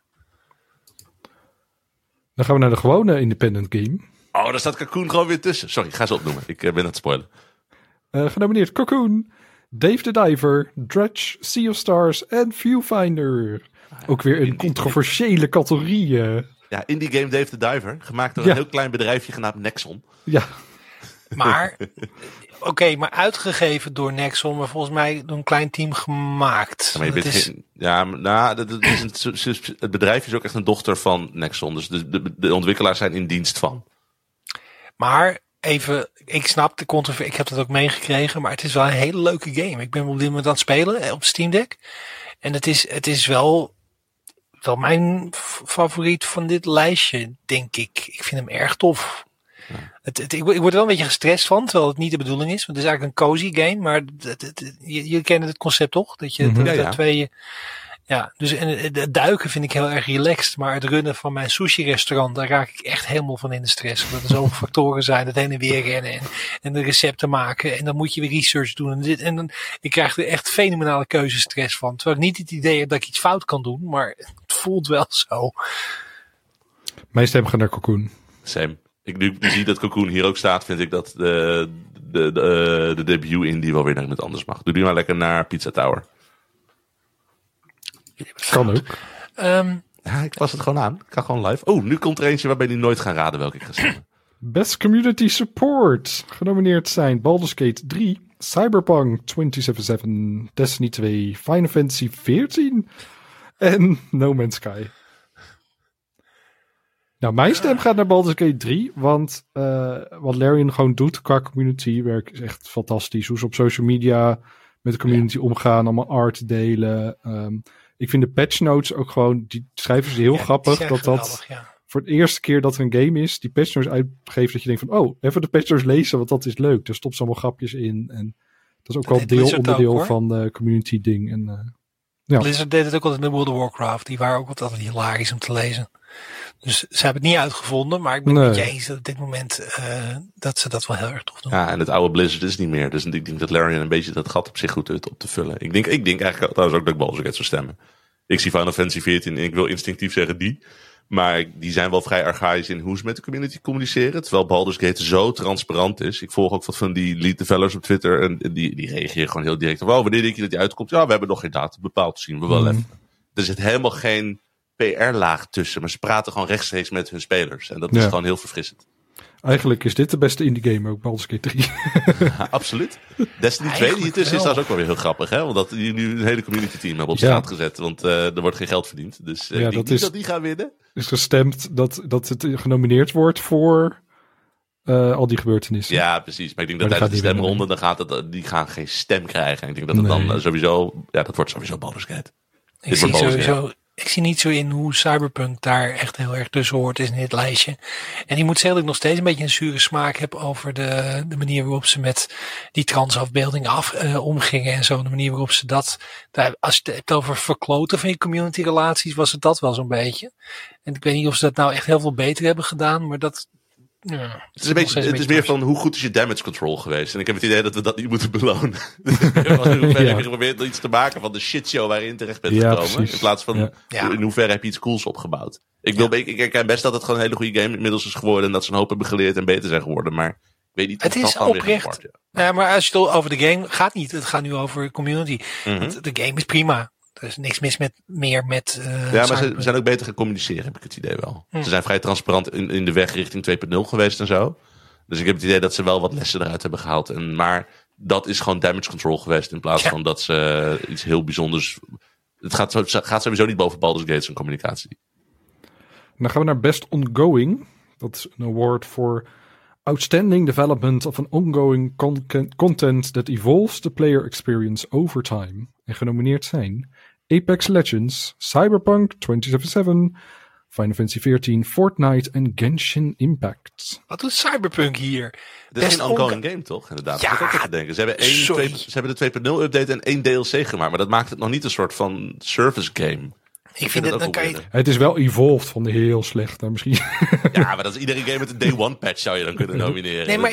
Dan gaan we naar de gewone independent game. Oh, daar staat Cocoon gewoon weer tussen. Sorry, ga ze opnoemen. Ik ben aan het spoilen. Genomineerd Cocoon, Dave the Diver, Dredge, Sea of Stars en Viewfinder. Ook weer een controversiële categorie. Ja, indie game Dave the Diver. Gemaakt door een heel klein bedrijfje genaamd Nexon. Ja. Maar, maar uitgegeven door Nexon, maar volgens mij door een klein team gemaakt. Ja, maar het bedrijf is ook echt een dochter van Nexon. Dus de ontwikkelaars zijn in dienst van. Maar even, ik snap de controversie, ik heb dat ook meegekregen, maar het is wel een hele leuke game. Ik ben op dit moment aan het spelen op Steam Deck. En het is wel mijn favoriet van dit lijstje, denk ik. Ik vind hem erg tof. Ja. Ik word er wel een beetje gestrest van, terwijl het niet de bedoeling is. Want het is eigenlijk een cozy game, maar je kent het concept toch? Dat je twee... Ja, dus het duiken vind ik heel erg relaxed. Maar het runnen van mijn sushi-restaurant, daar raak ik echt helemaal van in de stress. Omdat er zoveel factoren zijn, het heen en weer rennen en de recepten maken. En dan moet je weer research doen. En dan, ik krijg er echt fenomenale keuzestress van. Terwijl ik niet het idee heb dat ik iets fout kan doen, maar het voelt wel zo. Mijn stem gaat naar Cocoon. Same. Ik nu zie dat Cocoon hier ook staat, vind ik dat de debut indie wel weer naar iemand anders mag. Doe die maar lekker naar Pizza Tower. Kan ook. Ja, ik was het gewoon aan. Ik ga gewoon live. Oh, nu komt er eentje waarbij jullie nooit gaan raden welke ik ga stemmen. Best Community Support. Genomineerd zijn Baldur's Gate 3, Cyberpunk 2077, Destiny 2, Final Fantasy 14 en No Man's Sky. Nou, mijn stem gaat naar Baldur's Gate 3, want wat Larian gewoon doet qua community werk is echt fantastisch. Hoe ze op social media met de community omgaan, allemaal art delen. Ik vind de patch notes ook gewoon, die schrijven ze heel grappig. Voor het eerste keer dat er een game is, die patch notes uitgeeft, dat je denkt van, oh, even de patch notes lezen, want dat is leuk. Daar stopt ze allemaal grapjes in. En dat is ook wel onderdeel van de community ding. En, ja. Blizzard deed het ook altijd in World of Warcraft. Die waren ook altijd hilarisch om te lezen. Dus ze hebben het niet uitgevonden, maar ik ben het met je eens dat op dit moment dat ze dat wel heel erg tof doen. Ja, en het oude Blizzard is niet meer. Dus ik denk dat Larian een beetje dat gat op zich goed op te vullen. Ik denk eigenlijk trouwens ook dat ik Baldur's Gate zou stemmen. Ik zie Final Fantasy 14 en ik wil instinctief zeggen die. Maar die zijn wel vrij archaïs in hoe ze met de community communiceren. Terwijl Baldur's Gate zo transparant is. Ik volg ook wat van die lead developers op Twitter. En die reageren gewoon heel direct. Wanneer denk je dat die uitkomt? Ja, we hebben nog geen datum bepaald. Zien we wel even. Er zit helemaal geen PR-laag tussen. Maar ze praten gewoon rechtstreeks met hun spelers. En dat is gewoon heel verfrissend. Eigenlijk is dit de beste indie game ook, Baldur's Gate 3. Ja, absoluut. Destiny 2 die hiertussen is trouwens ook wel weer heel grappig. Hè? Want dat die nu een hele community team hebben op straat gezet. Want er wordt geen geld verdiend. Dus ik denk niet dat die gaan winnen. Is gestemd dat het genomineerd wordt voor al die gebeurtenissen. Ja, precies. Maar ik denk dat tijdens de stemronde die gaan geen stem krijgen. En ik denk dat het dan sowieso... Ja, dat wordt sowieso Baldur's Gate. Ik zie niet zo in hoe Cyberpunk daar echt heel erg tussen hoort is in dit lijstje. En ik moet zeggen dat ik nog steeds een beetje een zure smaak heb over de manier waarop ze met die transafbeeldingen omgingen en zo. De manier waarop ze dat, als je het hebt over verkloten van je community relaties, was het dat wel zo'n beetje. En ik weet niet of ze dat nou echt heel veel beter hebben gedaan, maar dat... Ja, het is meer van hoe goed is je damage control geweest. En ik heb het idee dat we dat niet moeten belonen. In hoeverre heb je geprobeerd iets te maken van de shitshow waarin je terecht bent gekomen. Precies. In plaats van in hoeverre heb je iets cools opgebouwd. Ik herken best dat het gewoon een hele goede game inmiddels is geworden. En dat ze een hoop hebben geleerd en beter zijn geworden. Maar ik weet niet of het is oprecht. Ja, maar als je het over de game gaat niet. Het gaat nu over community. De game is prima. Er is niks mis met ja, maar ze zijn ook beter gaan communiceren, heb ik het idee wel. Ze zijn vrij transparant in de weg richting 2.0 geweest en zo. Dus ik heb het idee dat ze wel wat lessen eruit hebben gehaald. Maar dat is gewoon damage control geweest in plaats van dat ze iets heel bijzonders... Het gaat sowieso niet boven Baldur's Gate zijn communicatie. Dan gaan we naar Best Ongoing. Dat is een award voor Outstanding Development of an Ongoing Content that Evolves the Player Experience Over Time. En genomineerd zijn Apex Legends, Cyberpunk 2077, Final Fantasy 14, Fortnite en Genshin Impact. Wat doet Cyberpunk hier? Het is geen ongoing game, toch? Inderdaad. Ja, dat ik ook even denken. Ze hebben de 2.0 update en 1 DLC gemaakt, maar dat maakt het nog niet een soort van service game. Ik vind het, dan kan je... Het is wel evolved van de heel slecht naar misschien. Ja, maar dat is iedere game met een Day One patch zou je dan kunnen nomineren. Nee, maar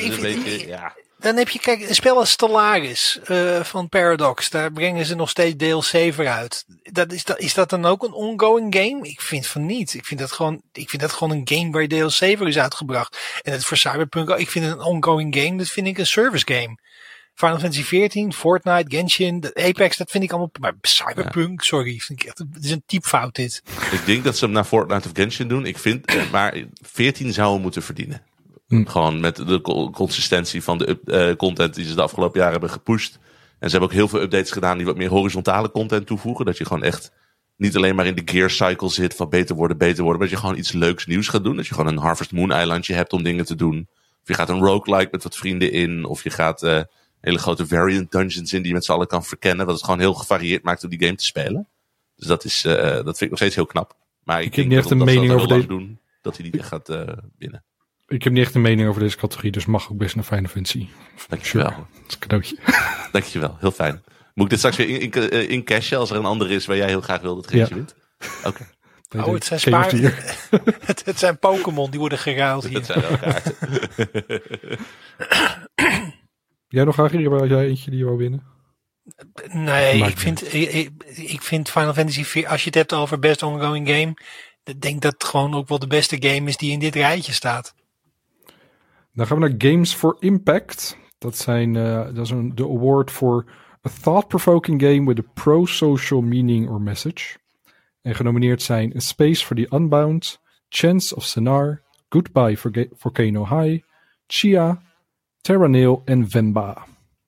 dan heb je, kijk, een spel als Stellaris van Paradox. Daar brengen ze nog steeds DLC voor uit. Is dat dan ook een ongoing game? Ik vind van niet. Ik vind dat gewoon een game waar je DLC voor is uitgebracht. En het voor Cyberpunk, ik vind het een ongoing game. Dat vind ik een service game. Final Fantasy 14, Fortnite, Genshin, Apex, dat vind ik allemaal... Maar Cyberpunk, sorry, vind ik echt, het is een typfout dit. Ik denk dat ze hem naar Fortnite of Genshin doen. Ik vind, maar 14 zou hem moeten verdienen. Gewoon met de consistentie van de content die ze de afgelopen jaren hebben gepusht. En ze hebben ook heel veel updates gedaan die wat meer horizontale content toevoegen. Dat je gewoon echt niet alleen maar in de gear cycle zit van beter worden. Maar dat je gewoon iets leuks nieuws gaat doen. Dat je gewoon een Harvest Moon eilandje hebt om dingen te doen. Of je gaat een roguelike met wat vrienden in. Of je gaat hele grote variant dungeons in die je met z'n allen kan verkennen. Wat het gewoon heel gevarieerd maakt om die game te spelen. Dus dat vind ik nog steeds heel knap. Maar ik heb niet echt een mening over deze doen dat hij niet echt gaat winnen. Ik heb niet echt een mening over deze categorie, dus mag ook best naar Final Fantasy. Dankjewel. Sure. Dat is een cadeautje. Dankjewel, heel fijn. Moet ik dit straks weer incashen als er een ander is waar jij heel graag wil dat Geesje wint? Oké. Oh, het zijn Pokémon, die worden geruild hier. Dat zijn wel kaarten. Jij nog graag hier, jij eentje die je wou winnen? Nee, ik vind Final Fantasy 4, als je het hebt over best ongoing game, ik denk dat het gewoon ook wel de beste game is die in dit rijtje staat. Dan gaan we naar Games for Impact. Dat is de award voor a thought-provoking game with a pro-social meaning or message. En genomineerd zijn A Space for the Unbound, Chance of Sennaar, Goodbye Volcano High, Chia, Terranil en Venba.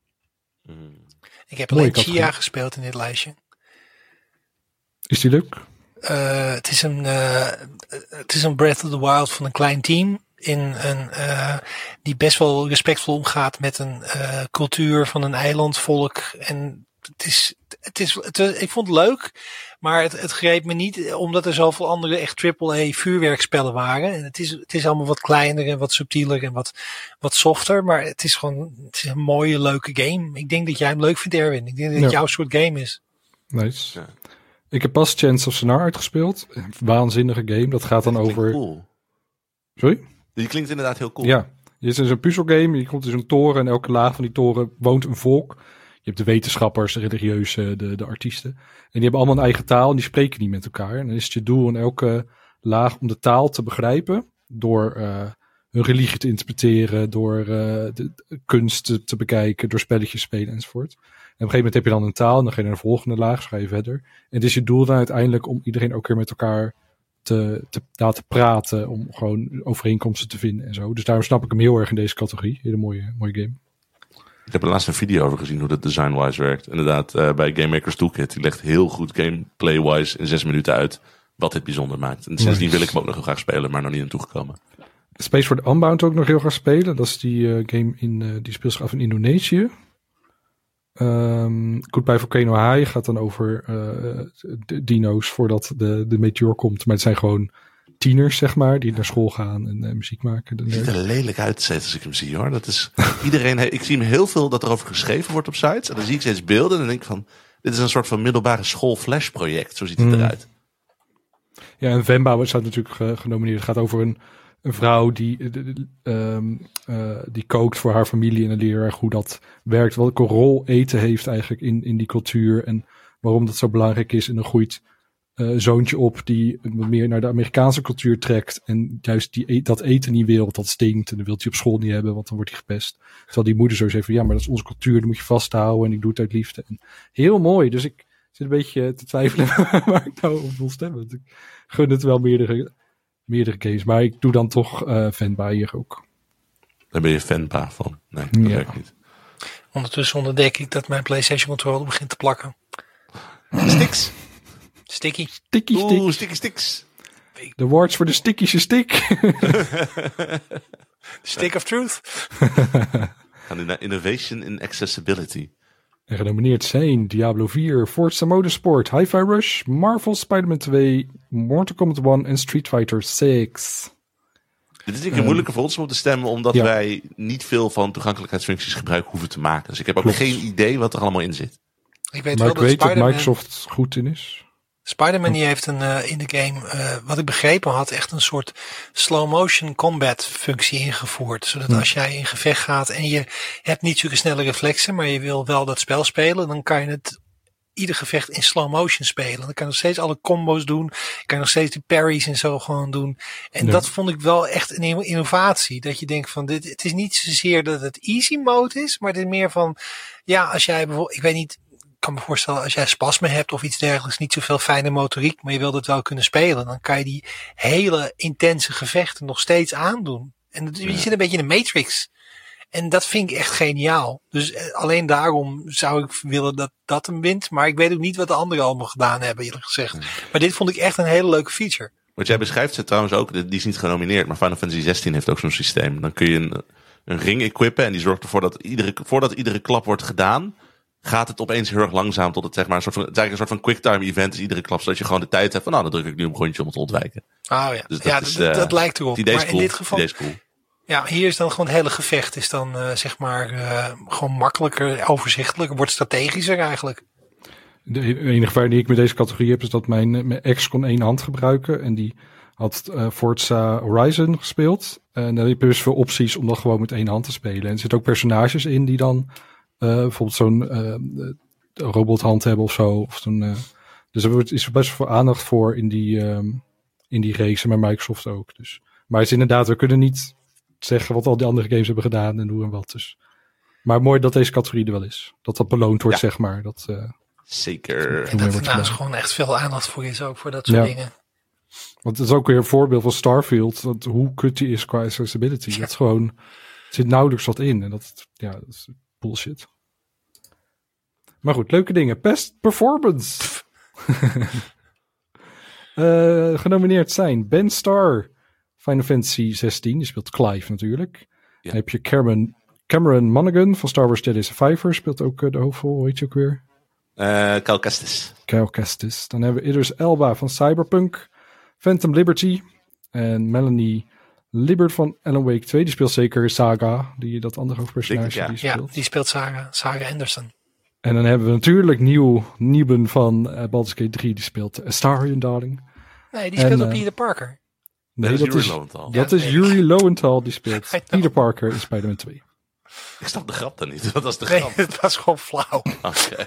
Ik heb alleen Chia gespeeld in dit lijstje. Is die leuk? Het is een Breath of the Wild van een klein team. Die best wel respectvol omgaat met een cultuur van een eilandvolk. En ik vond het leuk, maar het greep me niet, omdat er zoveel andere echt AAA vuurwerkspellen waren. En het is allemaal wat kleiner en wat subtieler en wat softer, maar het is een mooie, leuke game. Ik denk dat jij hem leuk vindt, Erwin. Ik denk dat het jouw soort game is. Nice. Ja. Ik heb pas Chance of Sennaar uitgespeeld. Een waanzinnige game. Dat gaat dan over... Cool. Sorry? Die klinkt inderdaad heel cool. Ja. Het is een puzzelgame. Je komt in zo'n toren en elke laag van die toren woont een volk. Je hebt de wetenschappers, de religieuze, de artiesten. En die hebben allemaal een eigen taal en die spreken niet met elkaar. En dan is het je doel in elke laag om de taal te begrijpen. Door hun religie te interpreteren, door de kunst te bekijken, door spelletjes spelen enzovoort. En op een gegeven moment heb je dan een taal en dan ga je naar de volgende laag, dus ga je verder. En het is je doel dan uiteindelijk om iedereen ook weer met elkaar te praten, om gewoon overeenkomsten te vinden en zo. Dus daarom snap ik hem heel erg in deze categorie. Hele mooie game. Ik heb er laatst een video over gezien hoe dat design-wise werkt. Inderdaad, bij Game Maker's Toolkit. Die legt heel goed gameplay-wise in 6 minuten uit wat het bijzonder maakt. En sindsdien wil ik hem ook nog heel graag spelen, maar nog niet aan toegekomen. Space for the Unbound ook nog heel graag spelen. Dat is die game die speelt zich af in Indonesië. Goodbye Volcano High gaat dan over dino's voordat de meteor komt. Maar het zijn gewoon tieners, zeg maar, die naar school gaan en muziek maken. Het ziet er lelijk uit steeds als ik hem zie, hoor. Dat is iedereen. Ik zie hem heel veel dat erover geschreven wordt op sites. En dan zie ik steeds beelden en dan denk ik van, dit is een soort van middelbare school-flash project. Zo ziet het eruit. Ja, en Venba staat natuurlijk genomineerd. Het gaat over een vrouw die kookt voor haar familie en dan leer erg hoe dat werkt. Welke rol eten heeft eigenlijk in die cultuur en waarom dat zo belangrijk is. En dan groeit zoontje op die meer naar de Amerikaanse cultuur trekt en juist dat eten niet wil, want dat stinkt en dan wil hij op school niet hebben, want dan wordt hij gepest. Terwijl die moeder zo zegt van ja, maar dat is onze cultuur, die moet je vasthouden en ik doe het uit liefde. En heel mooi, dus ik zit een beetje te twijfelen waar ik nou op wil stemmen. Want ik gun het wel meerdere games, maar ik doe dan toch Venba hier ook. Daar ben je Venba van? Nee, dat werkt niet. Ondertussen ontdek ik dat mijn PlayStation controller begint te plakken. Sticks. Sticky. Oeh, sticky sticks. De awards voor de stickische stick. Stick of Truth. Gaan nu naar Innovation in Accessibility. En genomineerd zijn Diablo 4, Forza Motorsport, Hi-Fi Rush, Marvel Spider-Man 2, Mortal Kombat 1 en Street Fighter 6. Dit is denk ik een moeilijke voor ons om te stemmen, omdat wij niet veel van toegankelijkheidsfuncties gebruik hoeven te maken. Dus ik heb ook geen idee wat er allemaal in zit. Ik weet maar wel ik weet dat Microsoft goed in is. Spider-Man die heeft in de game, wat ik begrepen had, echt een soort slow motion combat functie ingevoerd. Zodat als jij in gevecht gaat en je hebt niet zulke snelle reflexen, maar je wil wel dat spel spelen, dan kan je het ieder gevecht in slow motion spelen. Dan kan je nog steeds alle combo's doen. Je kan nog steeds die parries en zo gewoon doen. En dat vond ik wel echt een innovatie. Dat je denkt van het is niet zozeer dat het easy mode is, maar het is meer van, ja, als jij bijvoorbeeld, ik weet niet, ik kan me voorstellen, als jij spasme hebt of iets dergelijks, niet zoveel fijne motoriek, maar je wilt het wel kunnen spelen, dan kan je die hele intense gevechten nog steeds aandoen. En je zit een beetje in de Matrix. En dat vind ik echt geniaal. Dus alleen daarom zou ik willen dat hem wint. Maar ik weet ook niet wat de anderen allemaal gedaan hebben, eerlijk gezegd. Maar dit vond ik echt een hele leuke feature. Wat jij beschrijft, zit trouwens ook, die is niet genomineerd, maar Final Fantasy 16 heeft ook zo'n systeem. Dan kun je een ring equippen. En die zorgt ervoor dat voordat iedere klap wordt gedaan, gaat het opeens heel erg langzaam tot het zeg maar het is eigenlijk een soort van quicktime event is iedere klap, zodat je gewoon de tijd hebt van dan druk ik nu een rondje om het te ontwijken. Oh ja, Dus dat lijkt erop. Het idee is Maar cool. in dit geval, Het idee is cool. ja, hier is dan gewoon het hele gevecht is dan gewoon makkelijker, overzichtelijker, wordt strategischer eigenlijk. De enige gevaar die ik met deze categorie heb, is dat mijn ex kon 1 hand gebruiken. En die had Forza Horizon gespeeld. En dan heb je dus veel opties om dat gewoon met 1 hand te spelen. En er zitten ook personages in die dan bijvoorbeeld zo'n robothand hebben of zo. Of dus er is best veel aandacht voor in die race, maar Microsoft ook. Dus. Maar het is inderdaad, we kunnen niet zeggen wat al die andere games hebben gedaan en hoe en wat. Dus. Maar mooi dat deze categorie er wel is. Dat beloond wordt, zeg maar. Zeker. En dat er naast gewoon echt veel aandacht voor is ook, voor dat soort dingen. Want het is ook weer een voorbeeld van Starfield. Hoe kut die is qua accessibility. Ja. Er zit nauwelijks wat in. En dat is bullshit. Maar goed, leuke dingen. Best Performance. Genomineerd zijn Ben Starr, Final Fantasy 16. Die speelt Clive natuurlijk. Ja. Dan heb je Cameron Monaghan van Star Wars Jedi Survivor. Speelt ook de hoofdrol, hoe heet je ook weer? Cal Kestis. Dan hebben we Idris Elba van Cyberpunk. Phantom Liberty. En Melanie Libbert van Alan Wake 2. Die speelt zeker Saga. Dat andere hoofdpersonage die speelt. Ja, die speelt Saga Anderson. En dan hebben we natuurlijk Nieben van Baldur's Gate 3. Die speelt Astarion Darling. Nee, die speelt ook Peter Parker. Nee, dat is Yuri Lowenthal. Die speelt Peter Parker in Spider-Man 2. Ik snap de grap dan niet. Wat was de grap? Het was gewoon flauw. Oké.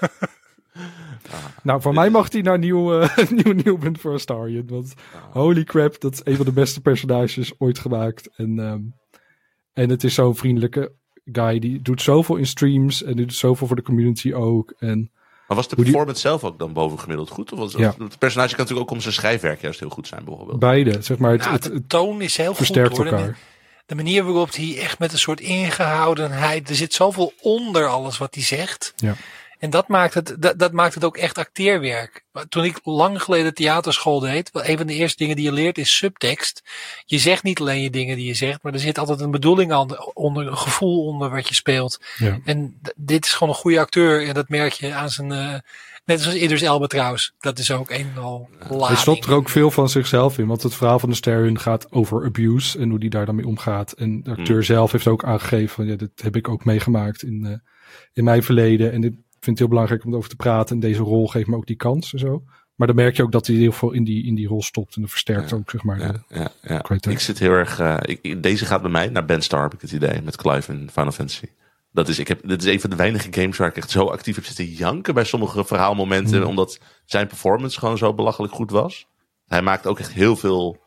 Nou, voor mij mag hij naar Nieben voor Astarion. Want holy crap, dat is een van de beste personages ooit gemaakt. En het is zo'n vriendelijke guy. Die doet zoveel in streams. En die doet zoveel voor de community ook. Maar was de performance zelf ook dan bovengemiddeld goed? Of het personage kan natuurlijk ook om zijn schrijfwerk juist heel goed zijn bijvoorbeeld. Beide, zeg maar. De toon is heel versterkt goed. Elkaar. De manier waarop hij echt met een soort ingehoudenheid. Er zit zoveel onder alles wat hij zegt. Ja. En dat maakt het ook echt acteerwerk. Toen ik lang geleden theaterschool deed, een van de eerste dingen die je leert is subtekst. Je zegt niet alleen je dingen die je zegt, maar er zit altijd een bedoeling onder, een gevoel onder wat je speelt. Ja. En dit is gewoon een goede acteur en dat merk je aan zijn, net zoals Idris Elba trouwens. Dat is ook een en al lading. Hij stopt er ook veel van zichzelf in, want het verhaal van de Astarion gaat over abuse en hoe die daar dan mee omgaat. En de acteur zelf heeft ook aangegeven van, dit heb ik ook meegemaakt in mijn verleden en dit vind het heel belangrijk om erover te praten. En deze rol geeft me ook die kans en zo. Maar dan merk je ook dat hij heel veel in die rol stopt. En dat versterkt ook, zeg maar. Ja. Ik zit heel erg... deze gaat bij mij naar Ben Starr, heb ik het idee. Met Clive in Final Fantasy. Dit is een van de weinige games waar ik echt zo actief heb zitten janken bij sommige verhaalmomenten. Omdat zijn performance gewoon zo belachelijk goed was. Hij maakt ook echt heel veel...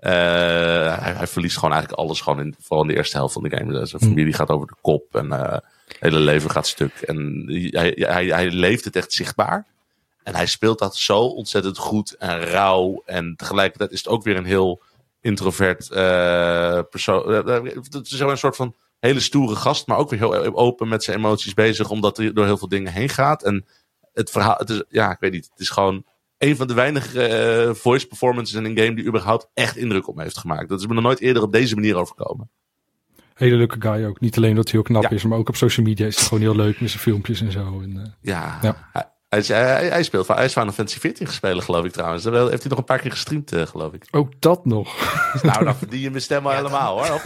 hij verliest gewoon eigenlijk alles. Vooral in de eerste helft van de game. Zijn familie gaat over de kop. En het hele leven gaat stuk. En hij leeft het echt zichtbaar. En hij speelt dat zo ontzettend goed en rauw. En tegelijkertijd is het ook weer een heel introvert persoon. Het is een soort van hele stoere gast. Maar ook weer heel open met zijn emoties bezig. Omdat hij door heel veel dingen heen gaat. En het verhaal... Het is, ik weet niet. Het is gewoon... een van de weinige voice performances in een game die überhaupt echt indruk op me heeft gemaakt. Dat is me nog nooit eerder op deze manier overkomen. Hele leuke guy ook. Niet alleen dat hij heel knap is, maar ook op social media is hij gewoon heel leuk met zijn filmpjes en zo. Hij is Final Fantasy 14 gespeeld, geloof ik trouwens. Daar heeft hij nog een paar keer gestreamd, geloof ik. Ook dat nog. Nou, dan verdien je mijn stem al helemaal, hoor.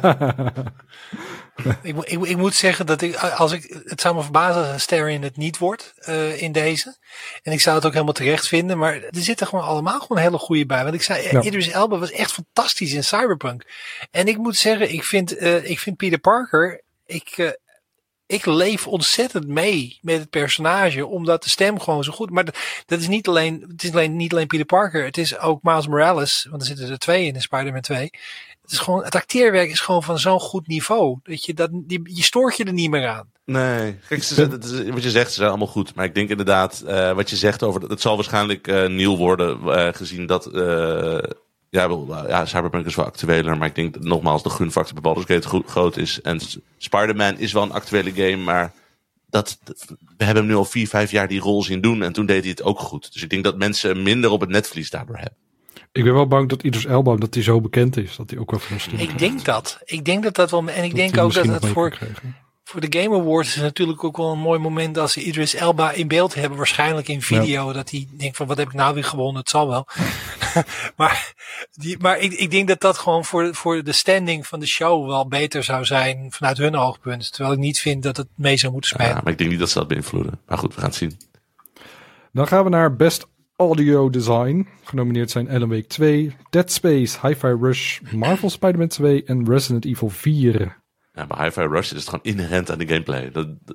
Ik moet zeggen dat het zou me verbazen als Astarion het niet wordt in deze. En ik zou het ook helemaal terecht vinden. Maar er zitten gewoon allemaal gewoon hele goede bij. Want ik zei, Idris Elba was echt fantastisch in Cyberpunk. En ik moet zeggen, ik vind Peter Parker, ik leef ontzettend mee met het personage, omdat de stem gewoon zo goed. Maar het is niet alleen Peter Parker. Het is ook Miles Morales, want er zitten er 2 in Spider-Man 2. Het acteerwerk is gewoon van zo'n goed niveau. Dat je stoort je er niet meer aan. Nee, kijk, wat je zegt, ze zijn allemaal goed. Maar ik denk inderdaad, wat je zegt over, het zal waarschijnlijk nieuw worden, gezien dat, Cyberpunk is wel actueler. Maar ik denk dat, nogmaals, de gunfactor bij Baldur's Gate groot is. En Spider-Man is wel een actuele game, maar we hebben hem nu al 4-5 jaar die rol zien doen. En toen deed hij het ook goed. Dus ik denk dat mensen minder op het netvlies daardoor hebben. Ik ben wel bang dat Idris Elba, dat hij zo bekend is, dat hij ook wel veel steun Ik krijgt. denk dat. Ik denk dat wel. En ik denk hij ook dat misschien het nog mee voor kan krijgen. de Game Awards is natuurlijk ook wel een mooi moment als ze Idris Elba in beeld hebben. Waarschijnlijk in video. Dat hij denkt van wat heb ik nou weer gewonnen? Het zal wel. maar ik denk dat dat gewoon voor de standing van de show wel beter zou zijn vanuit hun oogpunt. Terwijl ik niet vind dat het mee zou moeten spelen. Ja, maar ik denk niet dat ze dat beïnvloeden. Maar goed, we gaan het zien. Dan gaan we naar Best Audio Design. Genomineerd zijn Alan Wake 2, Dead Space, Hi-Fi Rush, Marvel Spider-Man 2 en Resident Evil 4. Ja, bij Hi-Fi Rush is het gewoon inherent aan de gameplay.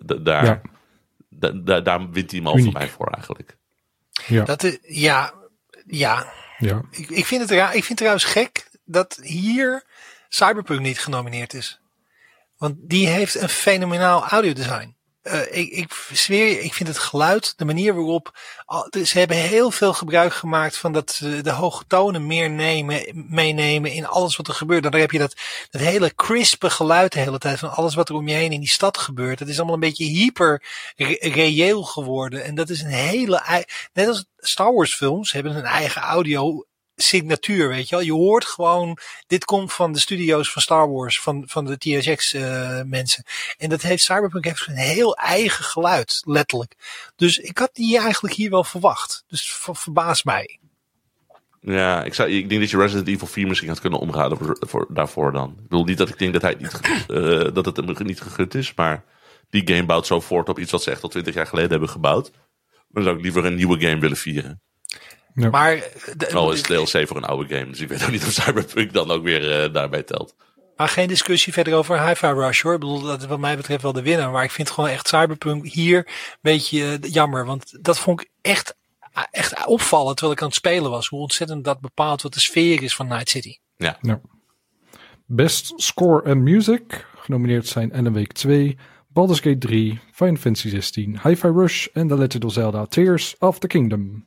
Daar wint hij hem al Uniek. voor mij voor eigenlijk. Ja. Dat is, ja. Ja. Ik vind het raar. Ik vind het trouwens gek dat hier Cyberpunk niet genomineerd is. Want die heeft een fenomenaal audiodesign. Ik zweer je, ik vind het geluid, de manier waarop... Ze hebben heel veel gebruik gemaakt van dat de hoge tonen meer meenemen in alles wat er gebeurt. Dan heb je dat hele crispe geluid de hele tijd van alles wat er om je heen in die stad gebeurt. Het is allemaal een beetje hyper reëel geworden. En dat is een hele... Net als Star Wars films hebben een eigen audio signatuur, weet je wel. Je hoort gewoon, dit komt van de studio's van Star Wars, van de THX mensen. En dat heeft Cyberpunk heeft een heel eigen geluid, letterlijk. Dus ik had die eigenlijk hier wel verwacht. Dus verbaast mij. Ja, ik denk dat je Resident Evil 4 misschien had kunnen omgaan daarvoor dan. Ik bedoel niet dat ik denk dat dat het hem niet gegund is, maar die game bouwt zo voort op iets wat ze echt al 20 jaar geleden hebben gebouwd. Dan zou ik liever een nieuwe game willen vieren. Ja. Maar Is DLC voor een oude game, dus ik weet ook niet of Cyberpunk dan ook weer daarbij telt. Maar geen discussie verder over Hi-Fi Rush hoor. Ik bedoel, dat is wat mij betreft wel de winnaar. Maar ik vind gewoon echt Cyberpunk hier een beetje jammer. Want dat vond ik echt opvallend terwijl ik aan het spelen was. Hoe ontzettend dat bepaalt wat de sfeer is van Night City. Ja. Best Score and Music. Genomineerd zijn Alan Wake 2, Baldur's Gate 3, Final Fantasy 16, Hi-Fi Rush en The Legend of Zelda Tears of the Kingdom.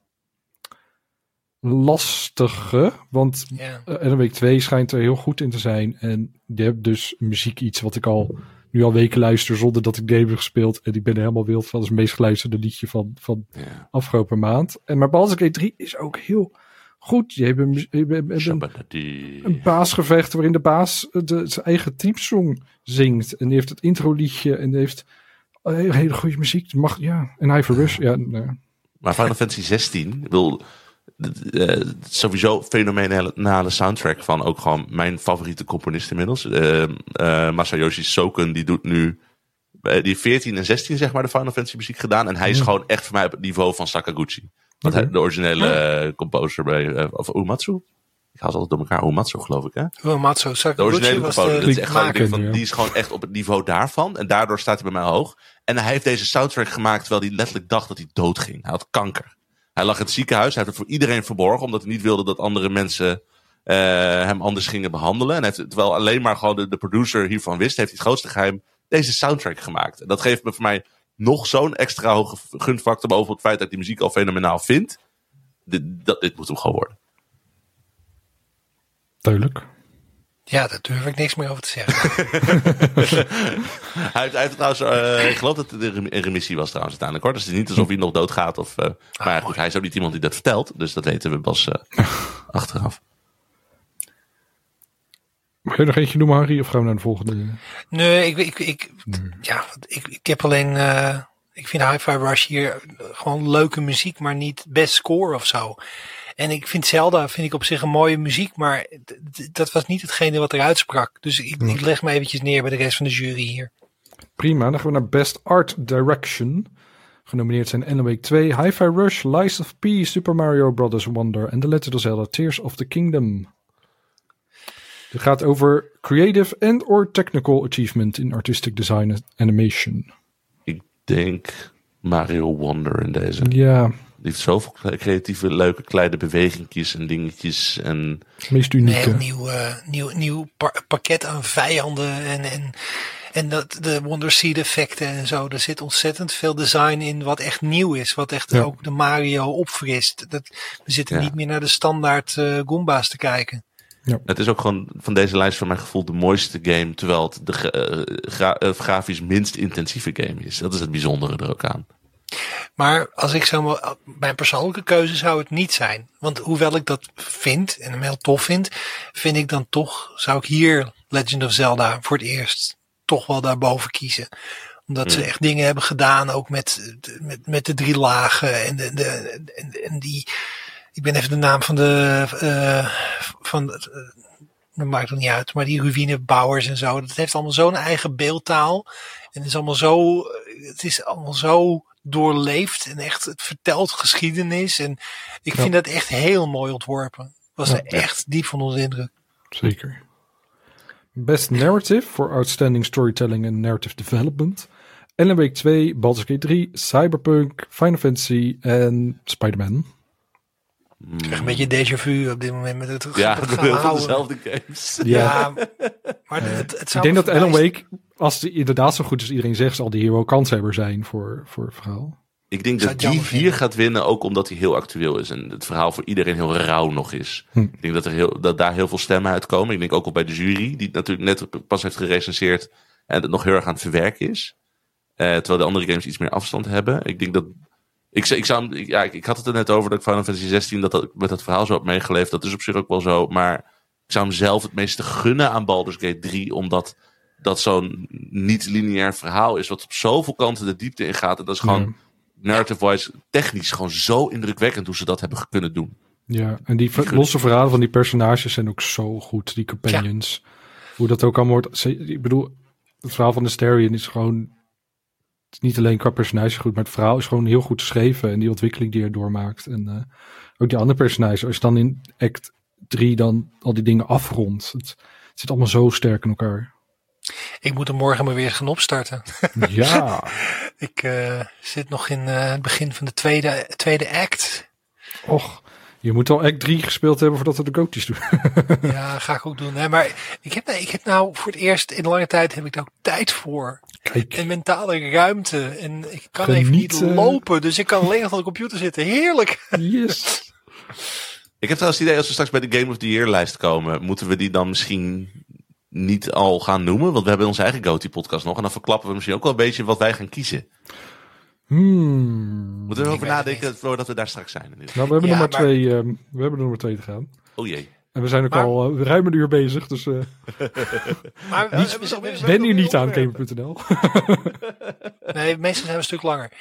Lastige, want Alan Wake 2 schijnt er heel goed in te zijn. En die hebt dus muziek iets wat ik nu al weken luister zonder dat ik game heb gespeeld. En ik ben er helemaal wild van. Dat is het meest geluisterde liedje van afgelopen maand. Maar Baldur's Gate 3 is ook heel goed. Je hebt een baasgevecht waarin de baas zijn eigen teamsong zingt. En die heeft het intro liedje en die heeft hele goede muziek. En Hi-Fi Rush. Ja, Maar Final Fantasy 16, ik bedoel... sowieso fenomenale soundtrack van ook gewoon mijn favoriete componist inmiddels. Masayoshi Soken, die doet nu die 14 en 16 zeg maar de Final Fantasy muziek gedaan. En hij is gewoon echt voor mij op het niveau van Sakaguchi. Want hij, de originele composer bij, of Uematsu. Ik haal ze altijd door elkaar. Uematsu geloof ik hè? Uematsu, Sakaguchi de originele was composer. Dat is de echt gewoon, maker. die is gewoon echt op het niveau daarvan. En daardoor staat hij bij mij hoog. En hij heeft deze soundtrack gemaakt terwijl hij letterlijk dacht dat hij doodging. Hij had kanker. Hij lag in het ziekenhuis. Hij heeft het voor iedereen verborgen. Omdat hij niet wilde dat andere mensen hem anders gingen behandelen. En terwijl alleen maar gewoon de producer hiervan wist, heeft hij het grootste geheim deze soundtrack gemaakt. En dat geeft me voor mij nog zo'n extra hoge gunfactor boven het feit dat ik die muziek al fenomenaal vind. Dit moet hem gewoon worden. duidelijk. Ja, daar durf ik niks meer over te zeggen. Hij heeft trouwens, ik geloof dat het een remissie was trouwens uiteindelijk hoor. Dus het is niet alsof hij nog doodgaat. Maar goed, hij is ook niet iemand die dat vertelt. Dus dat weten we pas achteraf. Mag je nog eentje noemen, Harry? Of gaan we naar de volgende? Nee, ik heb alleen... ik vind Hi-Fi Rush hier gewoon leuke muziek, maar niet best score of zo. En ik vind Zelda op zich een mooie muziek, maar dat was niet hetgene wat eruit sprak. Dus ik leg me eventjes neer bij de rest van de jury hier. Prima, dan gaan we naar Best Art Direction. Genomineerd zijn Alan Wake 2, Hi-Fi Rush, Lies of P, Super Mario Bros. Wonder en The Legend of Zelda Tears of the Kingdom. Het gaat over creative and or technical achievement in artistic design and animation. Ik denk Mario Wonder in deze. Ja. Die heeft zoveel creatieve, leuke kleine bewegingjes en dingetjes. En... Het meest unieke. Een heel nieuw pakket aan vijanden en de Wonder Seed effecten en zo. Er zit ontzettend veel design in wat echt nieuw is. Wat echt ook de Mario opfrist. We zitten niet meer naar de standaard Goomba's te kijken. Ja. Het is ook gewoon van deze lijst voor mijn gevoel de mooiste game. Terwijl het de grafisch minst intensieve game is. Dat is het bijzondere er ook aan. Maar als ik mijn persoonlijke keuze zou het niet zijn. Want hoewel ik dat vind en hem heel tof vind ik dan toch, zou ik hier Legend of Zelda voor het eerst toch wel daarboven kiezen. Omdat ze echt dingen hebben gedaan, ook met de 3 lagen en die, ik ben even de naam dat maakt het niet uit, maar die ruïnebouwers en zo, dat heeft allemaal zo'n eigen beeldtaal. En het is allemaal zo doorleefd en echt, het vertelt geschiedenis. En ik vind dat echt heel mooi ontworpen. Ik was er echt diep van onder de indruk. Zeker. Best Narrative voor Outstanding Storytelling and Narrative Development. Alan Wake 2, Baldur's Gate 3, Cyberpunk, Final Fantasy en Spider-Man. Ik krijg een beetje déjà vu op dit moment met het Ja, het heel veel gehouden. dezelfde games. Ja, maar het Ik zou denk dat Alan voorbij- Wake, als die inderdaad zo goed is iedereen zegt, zal die hero kanshebber zijn voor het verhaal. Ik denk Zou dat het jammer die hier vinden. gaat winnen, ook omdat hij heel actueel is. En het verhaal voor iedereen heel rauw nog is. Ik denk dat daar heel veel stemmen uitkomen. Ik denk ook al bij de jury, die het natuurlijk net pas heeft gerecenseerd en het nog heel erg aan het verwerken is. Terwijl de andere games iets meer afstand hebben. Ik denk dat... Ik had het er net over dat ik Final Fantasy 16 dat met dat verhaal zo heb meegeleefd. Dat is op zich ook wel zo. Maar ik zou hem zelf het meeste gunnen aan Baldur's Gate 3. Omdat dat zo'n niet-lineair verhaal is. Wat op zoveel kanten de diepte in gaat. En dat is gewoon narrative-wise technisch gewoon zo indrukwekkend hoe ze dat hebben kunnen doen. Ja, en die losse verhalen van die personages zijn ook zo goed. Die companions. Hoe dat ook allemaal wordt. Ik bedoel, het verhaal van Astarion is gewoon... Het is niet alleen qua personage goed, maar het verhaal is gewoon heel goed geschreven. En die ontwikkeling die er doormaakt. En ook die andere personages. Als je dan in act 3 dan al die dingen afrondt. Het zit allemaal zo sterk in elkaar. Ik moet er morgen maar weer gaan opstarten. Ja. Ik zit nog in het begin van de tweede act. Och, je moet al act 3 gespeeld hebben voordat we de goatjes doen. Ja, ga ik ook doen. Nee, maar ik heb nou voor het eerst in lange tijd heb ik daar ook tijd voor. Kijk. En mentale ruimte. En ik kan Genieten. even niet lopen. Dus ik kan alleen nog aan de computer zitten. Heerlijk. Yes. Ik heb trouwens het idee, als we straks bij de Game of the Year lijst komen, moeten we die dan misschien niet al gaan noemen? Want we hebben onze eigen GOTY podcast nog. En dan verklappen we misschien ook wel een beetje wat wij gaan kiezen. Moeten we erover weet het nadenken voordat we daar straks zijn. Nou, we hebben Ja, nog maar maar- twee. We hebben er nog maar 2 te gaan. Oh jee. En we zijn ook Maar- al ruim een uur bezig. Dus Maar ben hier niet aan gamer.nl. Nee, meestal zijn we een stuk langer.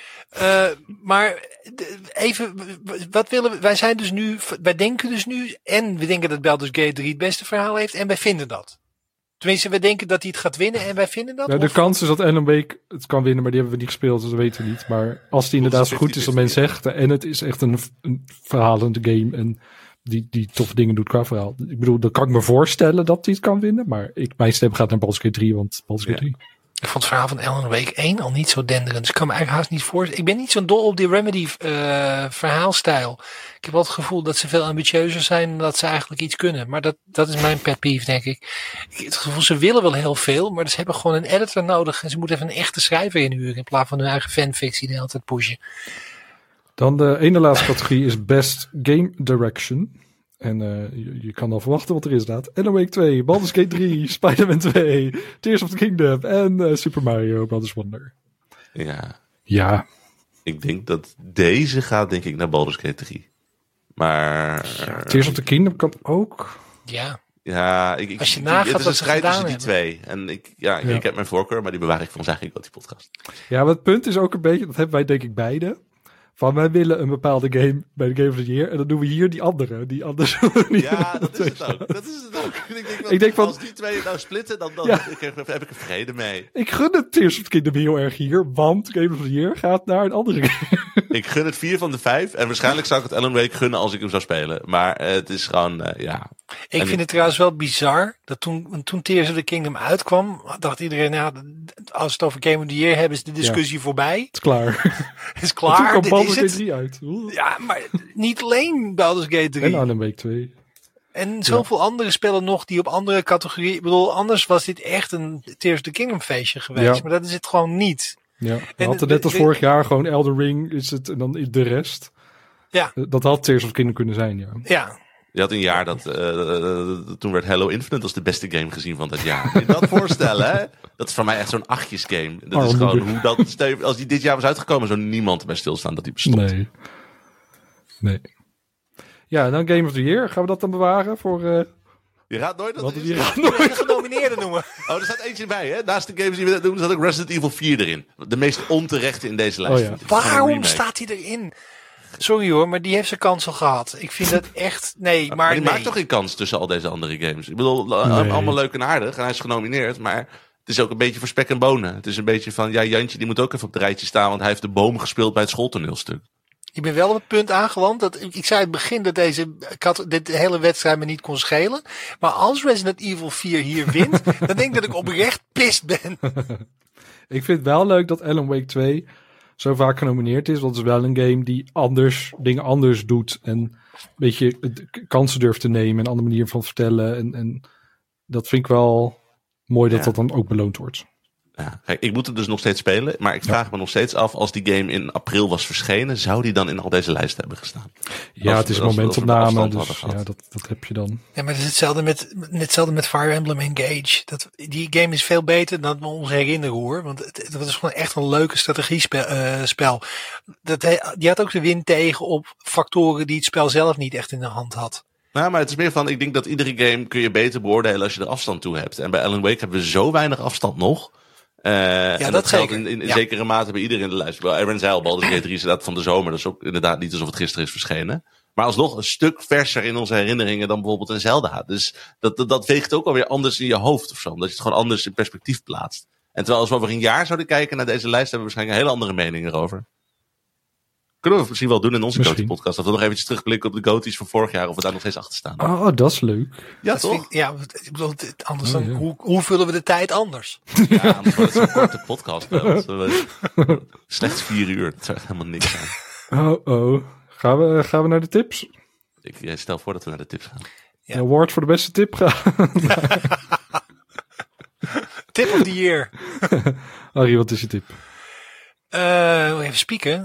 Maar even, wat willen we? Wij denken dus nu, en we denken dat Baldur's Gate 3 het beste verhaal heeft, en wij vinden dat. Tenminste, we denken dat hij het gaat winnen en wij vinden dat. Ja, de of- kans is dat Alan Wake het kan winnen, maar die hebben we niet gespeeld, dus dat weten we niet. Maar als die inderdaad zo goed is dan men zegt, en het is echt een verhalende game en die toffe dingen doet qua verhaal. Ik bedoel, dan kan ik me voorstellen dat hij het kan winnen, maar mijn stem gaat naar Baldur's Gate 3, want Baldur's Gate 3. Ik vond het verhaal van Alan Wake 1 al niet zo denderend. Dus ik kan me eigenlijk haast niet voorstellen. Ik ben niet zo dol op die Remedy verhaalstijl. Ik heb wel het gevoel dat ze veel ambitieuzer zijn dan dat ze eigenlijk iets kunnen. Maar dat is mijn pet peeve, denk ik. Ik heb het gevoel, ze willen wel heel veel, maar ze hebben gewoon een editor nodig. En ze moeten even een echte schrijver inhuren in plaats van hun eigen fanfictie de hele tijd pushen. Dan de ene laatste categorie is Best Game Direction. En je kan al verwachten wat erin staat. Alan Wake 2, Baldur's Gate 3, Spider-Man 2, Tears of the Kingdom en Super Mario Bros. Wonder. Ja. Ja, Ik denk dat deze gaat denk ik naar Baldur's Gate 3. Maar... Tears of the Kingdom kan ook. Ja, Ja, Als je nagaat het is wat een ze strijd tussen gedaan die twee. En ik heb mijn voorkeur, maar die bewaar ik voor ons eigen GOTY podcast. Ja, maar het punt is ook een beetje, dat hebben wij denk ik beide. Van wij willen een bepaalde game bij de Game of the Year. En dan doen we hier die andere. Die anders. Ja, dat is het ook. Dat is het ook. Ik denk van- als die twee nou splitten, dan Ja. heb ik er vrede mee. Ik gun het Tears of the Kingdom heel erg hier. Want Game of the Year gaat naar een andere game. Ik gun het 4 van de 5. En waarschijnlijk zou ik het Alan Wake gunnen als ik hem zou spelen. Maar het is gewoon, ja. ik vind het trouwens wel bizar dat toen Tears of the Kingdom uitkwam, dacht iedereen, nou, als we het over Game of the Year hebben, is de discussie voorbij. Het is klaar. Is Toen klaar, kwam dit Baldur's is Gate het. 3 uit. Oeh. Ja, maar niet alleen Baldur's Gate 3. En Alan Wake 2. En zoveel andere spellen nog die op andere categorieën. Ik bedoel, anders was dit echt een Tears of the Kingdom feestje geweest. Ja. Maar dat is het gewoon niet. Ja, we En hadden de- net als de- vorig jaar gewoon Elden Ring is het en dan de rest. Ja. Dat had Tears of the Kingdom kunnen zijn, ja. Ja. Je had een jaar dat toen werd Halo Infinite als de beste game gezien van dat jaar. Kun je dat voorstellen, hè? Dat is voor mij echt zo'n achtjesgame. Dat is gewoon hoe dat... Als die dit jaar was uitgekomen, zou niemand erbij stilstaan dat die bestond. Nee. Ja, dan Game of the Year. Gaan we dat dan bewaren voor... Je raadt nooit dat Wat je gaat De genomineerden noemen. Oh, er staat eentje bij, hè? Naast de games die we net doen, staat ook Resident Evil 4 erin. De meest onterechte in deze lijst. Oh, ja. Waarom staat hij erin? Sorry hoor, maar die heeft zijn kans al gehad. Ik vind dat echt... Nee, maar die maakt toch geen kans tussen al deze andere games? Ik bedoel, allemaal leuk en aardig. En hij is genomineerd, maar het is ook een beetje voor spek en bonen. Het is een beetje van, ja, Jantje die moet ook even op het rijtje staan, want hij heeft de boom gespeeld bij het schooltoneelstuk. Ik ben wel op het punt aangeland dat ik zei in het begin dat dit hele wedstrijd me niet kon schelen. Maar als Resident Evil 4 hier wint, dan denk ik dat ik oprecht pist ben. Ik vind het wel leuk dat Alan Wake 2 zo vaak genomineerd is. Want het is wel een game die dingen anders doet. En een beetje kansen durft te nemen. En een andere manier van vertellen. En dat vind ik wel mooi dat dat dan ook beloond wordt. Ja, kijk, ik moet het dus nog steeds spelen. Maar ik vraag me nog steeds af, als die game in april was verschenen, zou die dan in al deze lijsten hebben gestaan? Ja, het is een momentopname. Dus ja, dat heb je dan. Ja, maar het is hetzelfde met Fire Emblem Engage. Die game is veel beter dan we ons herinneren hoor. Want dat is gewoon echt een leuke strategiespel. Die had ook de wind tegen op factoren die het spel zelf niet echt in de hand had. Nou, maar het is meer van, ik denk dat iedere game kun je beter beoordelen als je er afstand toe hebt. En bij Alan Wake hebben we zo weinig afstand nog. En dat geldt in zekere mate bij iedereen in de lijst. Aaron zei al, Baldur's Gate 3 is inderdaad van de zomer. Dat is ook inderdaad niet alsof het gisteren is verschenen. Maar alsnog een stuk verser in onze herinneringen dan bijvoorbeeld een Zelda. Dus dat weegt ook alweer anders in je hoofd of zo. Omdat je het gewoon anders in perspectief plaatst. En terwijl als we over een jaar zouden kijken naar deze lijst, hebben we waarschijnlijk een hele andere mening erover. Kunnen we misschien wel doen in onze GOTY-podcast. Dat we nog eventjes terugblikken op de GOTY's van vorig jaar. Of we daar nog steeds achter staan. Oh, dat is leuk. Ja, toch? Ik bedoel, anders dan, hoe vullen we de tijd anders? Ja, anders wordt het zo'n korte podcast. Slechts 4 uur. Dat zou echt helemaal niks zijn. Gaan we naar de tips? Ik stel voor dat we naar de tips gaan. Ja. Een award voor de beste tip gaan. Tip of the year. Arie, wat is je tip? Even spieken.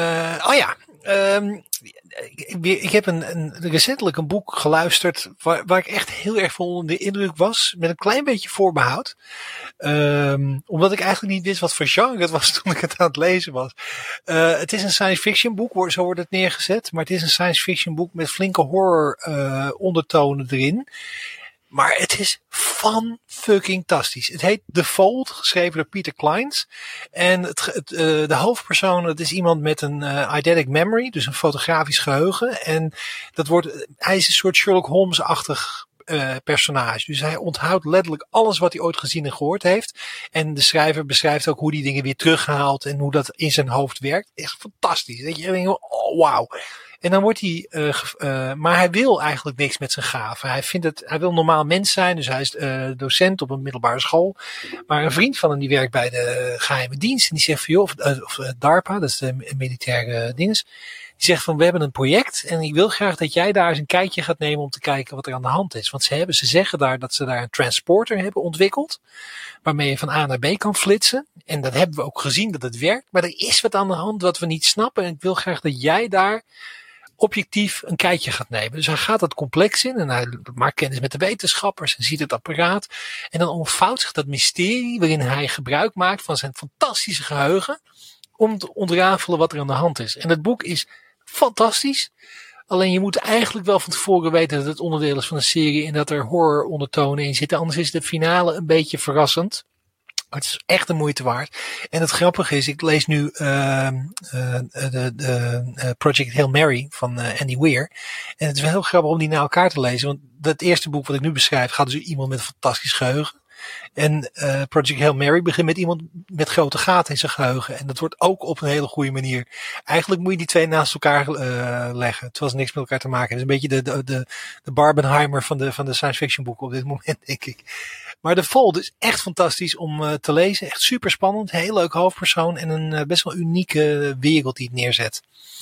Ik heb recentelijk een boek geluisterd waar ik echt heel erg van onder de indruk was. Met een klein beetje voorbehoud. Omdat ik eigenlijk niet wist wat voor genre het was toen ik het aan het lezen was. Het is een science fiction boek, zo wordt het neergezet. Maar het is een science fiction boek met flinke horror ondertonen erin. Maar het is fan-fucking-tastisch. Het heet The Fold, geschreven door Peter Clines. En de hoofdpersoon, dat is iemand met een eidetic memory, dus een fotografisch geheugen. En hij is een soort Sherlock Holmes-achtig personage. Dus hij onthoudt letterlijk alles wat hij ooit gezien en gehoord heeft. En de schrijver beschrijft ook hoe die dingen weer terughaalt en hoe dat in zijn hoofd werkt. Echt fantastisch. Dat je denkt, oh wauw. En dan wordt hij, maar hij wil eigenlijk niks met zijn gaven. Hij wil normaal mens zijn, dus hij is docent op een middelbare school. Maar een vriend van hem die werkt bij de geheime dienst en die zegt van joh, of DARPA, dat is de militaire dinges. Die zegt van we hebben een project en ik wil graag dat jij daar eens een kijkje gaat nemen om te kijken wat er aan de hand is. Want ze zeggen daar dat ze daar een transporter hebben ontwikkeld. Waarmee je van A naar B kan flitsen. En dat hebben we ook gezien dat het werkt. Maar er is wat aan de hand wat we niet snappen. En ik wil graag dat jij daar objectief een kijkje gaat nemen. Dus hij gaat dat complex in en hij maakt kennis met de wetenschappers en ziet het apparaat. En dan ontvouwt zich dat mysterie waarin hij gebruik maakt van zijn fantastische geheugen om te ontrafelen wat er aan de hand is. En het boek is fantastisch. Alleen je moet eigenlijk wel van tevoren weten dat het onderdeel is van een serie en dat er horror ondertonen in zitten. Anders is de finale een beetje verrassend. Maar het is echt de moeite waard. En het grappige is, ik lees nu Project Hail Mary van Andy Weir. En het is wel heel grappig om die naar elkaar te lezen. Want dat eerste boek wat ik nu beschrijf gaat dus iemand met een fantastisch geheugen. En Project Hail Mary begint met iemand met grote gaten in zijn geheugen. En dat wordt ook op een hele goede manier. Eigenlijk moet je die twee naast elkaar leggen. Terwijl ze niks met elkaar te maken hebben. Het is een beetje de Barbenheimer van de science fiction boeken op dit moment, denk ik. Maar de Fold is echt fantastisch om te lezen. Echt super spannend. Heel leuk hoofdpersoon. En een best wel unieke wereld die het neerzet.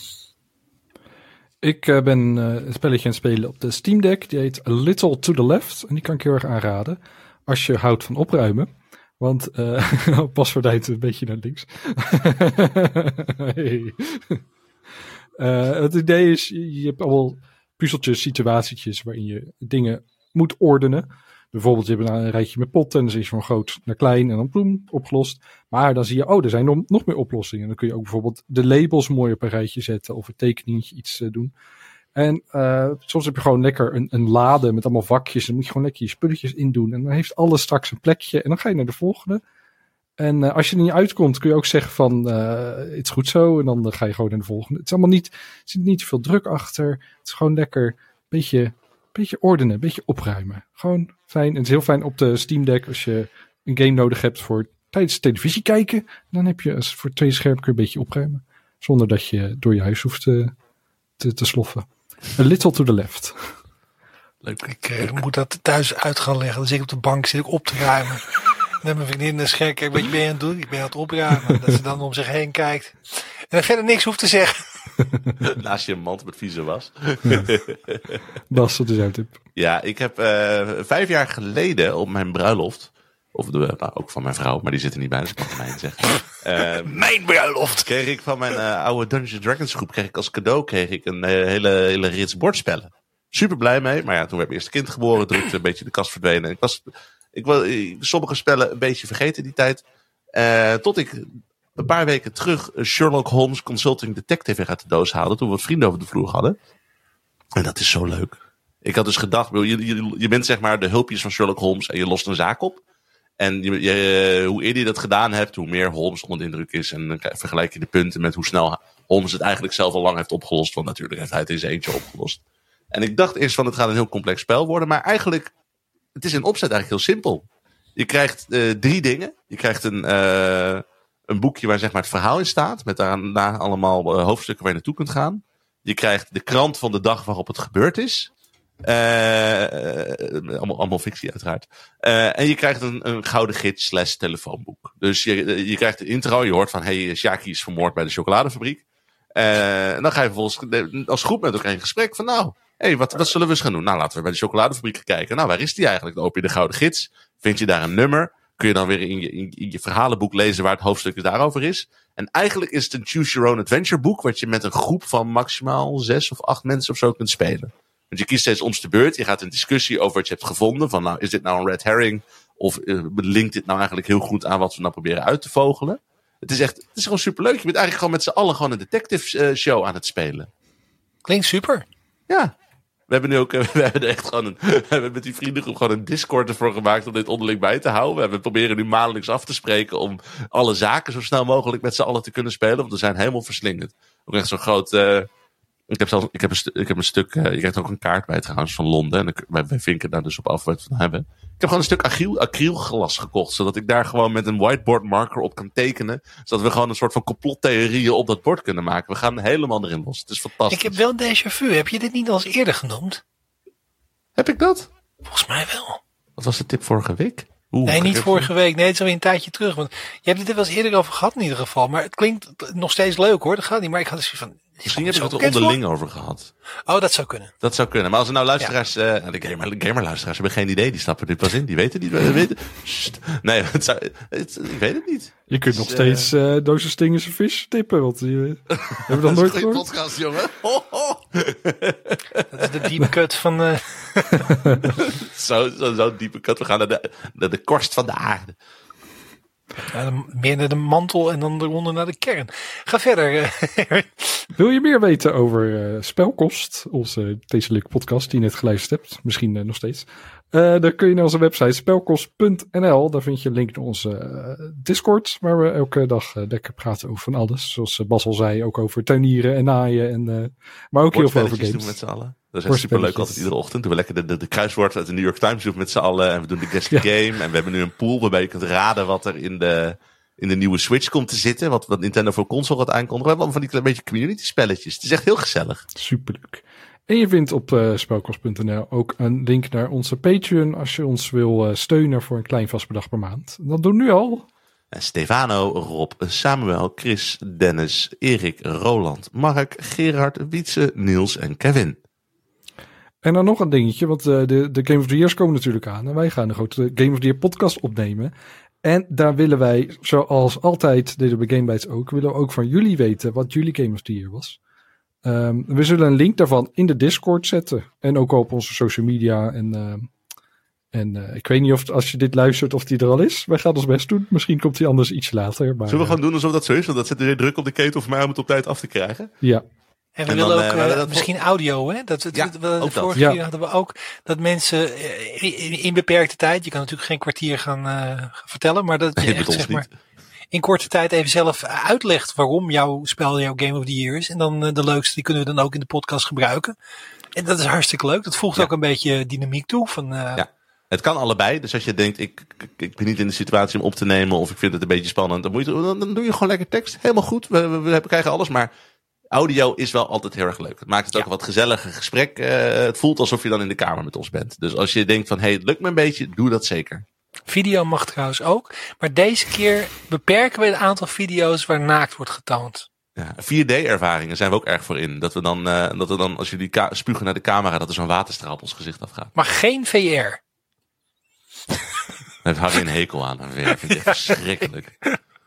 Ik ben een spelletje aan het spelen op de Steam Deck. Die heet A Little to the Left. En die kan ik heel erg aanraden. Als je houdt van opruimen. Want paswoordheid een beetje naar links. Hey. Het idee is, je hebt allemaal puzzeltjes, situatietjes waarin je dingen moet ordenen. Bijvoorbeeld, je hebt een rijtje met potten en dan is je van groot naar klein en dan ploem, opgelost. Maar dan zie je, er zijn nog meer oplossingen. Dan kun je ook bijvoorbeeld de labels mooi op een rijtje zetten of een tekeningetje iets doen. En soms heb je gewoon lekker een lade met allemaal vakjes. Dan moet je gewoon lekker je spulletjes in doen. En dan heeft alles straks een plekje. En dan ga je naar de volgende. En als je er niet uitkomt, kun je ook zeggen van, het is goed zo. En dan ga je gewoon naar de volgende. Het is allemaal niet, er zit niet te veel druk achter. Het is gewoon lekker een beetje ordenen, een beetje opruimen. Gewoon fijn. En het is heel fijn op de Steam Deck als je een game nodig hebt voor tijdens televisie kijken. Dan heb je voor 2 schermen kun je een beetje opruimen. Zonder dat je door je huis hoeft te sloffen. A little to the left. Leuk. Ik moet dat thuis uit gaan leggen. Dan zit ik op de bank, zit ik op te ruimen. En dan mijn vriendin naar scherm kijkt, wat ben je aan het doen? Ik ben aan het opruimen. Dat ze dan om zich heen kijkt. En dan verder niks hoeft te zeggen. Naast je een mand met vieze was. Bas, dat is jouw tip. Ja, ik heb 5 jaar geleden op mijn bruiloft, ook van mijn vrouw, maar die zit er niet bij, dus ik mag mijn zeggen. Mijn bruiloft! Kreeg ik van mijn oude Dungeons Dragons groep, als cadeau een hele rits bordspellen. Super blij mee, maar ja, toen werd mijn eerste kind geboren, drukte een beetje de kast verdwenen. Ik wil sommige spellen een beetje vergeten die tijd. Tot ik een paar weken terug Sherlock Holmes Consulting Detective uit de doos haalde, toen we wat vrienden over de vloer hadden. En dat is zo leuk. Ik had dus gedacht, je bent zeg maar de hulpjes van Sherlock Holmes en je lost een zaak op. En hoe eerder je dat gedaan hebt, hoe meer Holmes onder de indruk is. En dan vergelijk je de punten met hoe snel Holmes het eigenlijk zelf al lang heeft opgelost. Want natuurlijk heeft hij het in zijn eentje opgelost. En ik dacht eerst van het gaat een heel complex spel worden. Maar eigenlijk, het is in opzet eigenlijk heel simpel. Je krijgt 3 dingen. Je krijgt een boekje waar zeg maar het verhaal in staat. Met daarna allemaal hoofdstukken waar je naartoe kunt gaan. Je krijgt de krant van de dag waarop het gebeurd is. Allemaal fictie uiteraard. En je krijgt een gouden gids / telefoonboek. Dus je krijgt de intro. Je hoort van, Sjaki is vermoord bij de chocoladefabriek. En dan ga je vervolgens als groep met elkaar in gesprek van, wat zullen we eens gaan doen? Nou, laten we bij de chocoladefabriek gaan kijken. Nou, waar is die eigenlijk? Dan open je de gouden gids. Vind je daar een nummer? Kun je dan weer in je verhalenboek lezen waar het hoofdstuk daarover is. En eigenlijk is het een Choose Your Own Adventure boek, wat je met een groep van maximaal 6 of 8 mensen of zo kunt spelen. Want je kiest steeds om de beurt. Je gaat een discussie over wat je hebt gevonden. Van is dit nou een red herring? Of linkt dit nou eigenlijk heel goed aan wat we nou proberen uit te vogelen? Het is gewoon superleuk. Je bent eigenlijk gewoon met z'n allen gewoon een detective show aan het spelen. Klinkt super. Ja. We hebben nu ook, we hebben met die vriendengroep gewoon een Discord ervoor gemaakt om dit onderling bij te houden. We proberen nu maandelijks af te spreken om alle zaken zo snel mogelijk met z'n allen te kunnen spelen. Want we zijn helemaal verslingend. Ook echt zo'n groot, ik heb een stuk, je krijgt ook een kaart bij trouwens van Londen. En wij vinken daar dus op af wat we van hebben. Ik heb gewoon een stuk acrylglas gekocht. Zodat ik daar gewoon met een whiteboard marker op kan tekenen. Zodat we gewoon een soort van complottheorieën op dat bord kunnen maken. We gaan helemaal erin los. Het is fantastisch. Ik heb wel déjà vu. Heb je dit niet al eens eerder genoemd? Heb ik dat? Volgens mij wel. Wat was de tip vorige week? Nee, niet vorige week. Nee, het is alweer een tijdje terug. Want je hebt het er wel eens eerder over gehad in ieder geval. Maar het klinkt nog steeds leuk hoor. Dat gaat niet. Maar ik had dus van... Misschien heb je het er onderling over gehad. Oh, dat zou kunnen. Dat zou kunnen. Maar als er nou luisteraars... Ja. De gamer-luisteraars hebben geen idee. Die stappen nu pas in. Die weten niet. Nee, ik weet het niet. Je kunt nog steeds Dozen Stingers Fish tippen. Want hebben we dat nooit gehoord? Dat is een podcast, jongen. Ho, ho. Dat is de deep cut van... Zo'n diepe cut. We gaan naar de korst van de aarde. Ja, meer naar de mantel en dan eronder naar de kern. Ga verder. Wil je meer weten over Spelkost, deze leuke podcast die je net geluisterd hebt? Misschien nog steeds. Dan kun je naar onze website spelkost.nl. Daar vind je een link naar onze Discord, waar we elke dag lekker praten over van alles. Zoals Bas al zei, ook over tuinieren en naaien. Maar ook heel veel over games. Doen met z'n allen. Dat is superleuk altijd iedere ochtend. Doen we lekker de kruiswoord uit de New York Times doen met z'n allen. En we doen de guest game. En we hebben nu een pool waarbij je kunt raden wat er in de nieuwe Switch komt te zitten. Wat Nintendo voor console gaat aankondigen. We hebben allemaal van die klein beetje community spelletjes. Het is echt heel gezellig. Superleuk. En je vindt op spelkost.nl ook een link naar onze Patreon als je ons wil steunen voor een klein vast bedrag per maand. Dat doen we nu al. Stefano, Rob, Samuel, Chris, Dennis, Erik, Roland, Mark, Gerard, Wietse, Niels en Kevin. En dan nog een dingetje, want de Game of the Years komen natuurlijk aan. En wij gaan een grote Game of the Year podcast opnemen. En daar willen wij, zoals altijd, deden we Game Bites ook, willen we ook van jullie weten wat jullie Game of the Year was. We zullen een link daarvan in de Discord zetten. En ook op onze social media. En ik weet niet of als je dit luistert of die er al is. Wij gaan ons best doen. Misschien komt die anders iets later. Maar, Zullen we gewoon doen alsof dat zo is? Want dat zet weer druk op de ketel voor mij om het op tijd af te krijgen. Ja. En we En willen dan, ook misschien audio, hè? De vorige Ja. keer hadden we ook dat mensen in beperkte tijd, je kan natuurlijk geen kwartier gaan vertellen, maar dat je Nee, met echt ons zeg maar niet. in korte tijd even zelf uitlegt waarom jouw spel jouw Game of the Year is. En dan de leukste, die kunnen we dan ook in de podcast gebruiken. En dat is hartstikke leuk. Dat voegt ook een beetje dynamiek toe. Het kan allebei. Dus als je denkt, ik ben niet in de situatie om op te nemen of ik vind het een beetje spannend, dan doe je gewoon lekker tekst. Helemaal goed. We krijgen alles, maar audio is wel altijd heel erg leuk. Het maakt het ook een wat gezelliger gesprek. Het voelt alsof je dan in de kamer met ons bent. Dus als je denkt van, het lukt me een beetje, doe dat zeker. Video mag trouwens ook. Maar deze keer beperken we het aantal video's waar naakt wordt getoond. Ja, 4D-ervaringen zijn we ook erg voor in. Dat we dan als jullie spugen naar de camera, dat er zo'n waterstraal op ons gezicht afgaat. Maar geen VR. Daar heeft Harry een hekel aan. Ik vind het echt verschrikkelijk.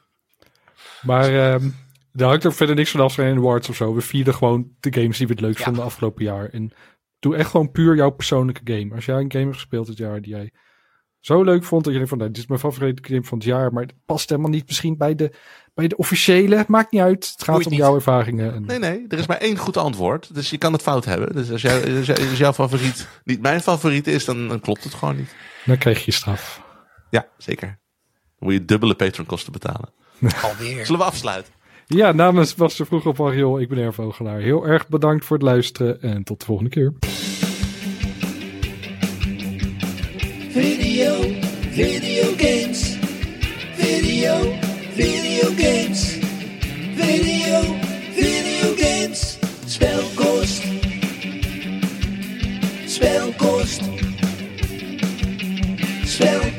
Maar daar hangt ook verder niks van af zijn awards of zo. We vierden gewoon de games die we het leuk vonden afgelopen jaar. En doe echt gewoon puur jouw persoonlijke game. Als jij een game hebt gespeeld dit jaar die jij zo leuk vond dat je denkt van, dit is mijn favoriete game van het jaar, maar het past helemaal niet misschien bij de officiële. Maakt niet uit. Het gaat om jouw ervaringen. En... Nee, er is maar één goed antwoord. Dus je kan het fout hebben. Dus als jouw favoriet niet mijn favoriet is, dan klopt het gewoon niet. Dan krijg je straf. Ja, zeker. Dan moet je dubbele Patreon-kosten betalen. Alweer. Zullen we afsluiten? Ja, namens Was de Vroeg op Ariel, ik ben Erv Vogelaar. Heel erg bedankt voor het luisteren en tot de volgende keer. Video games. Video games. Video games. Spelkost. Spelkost.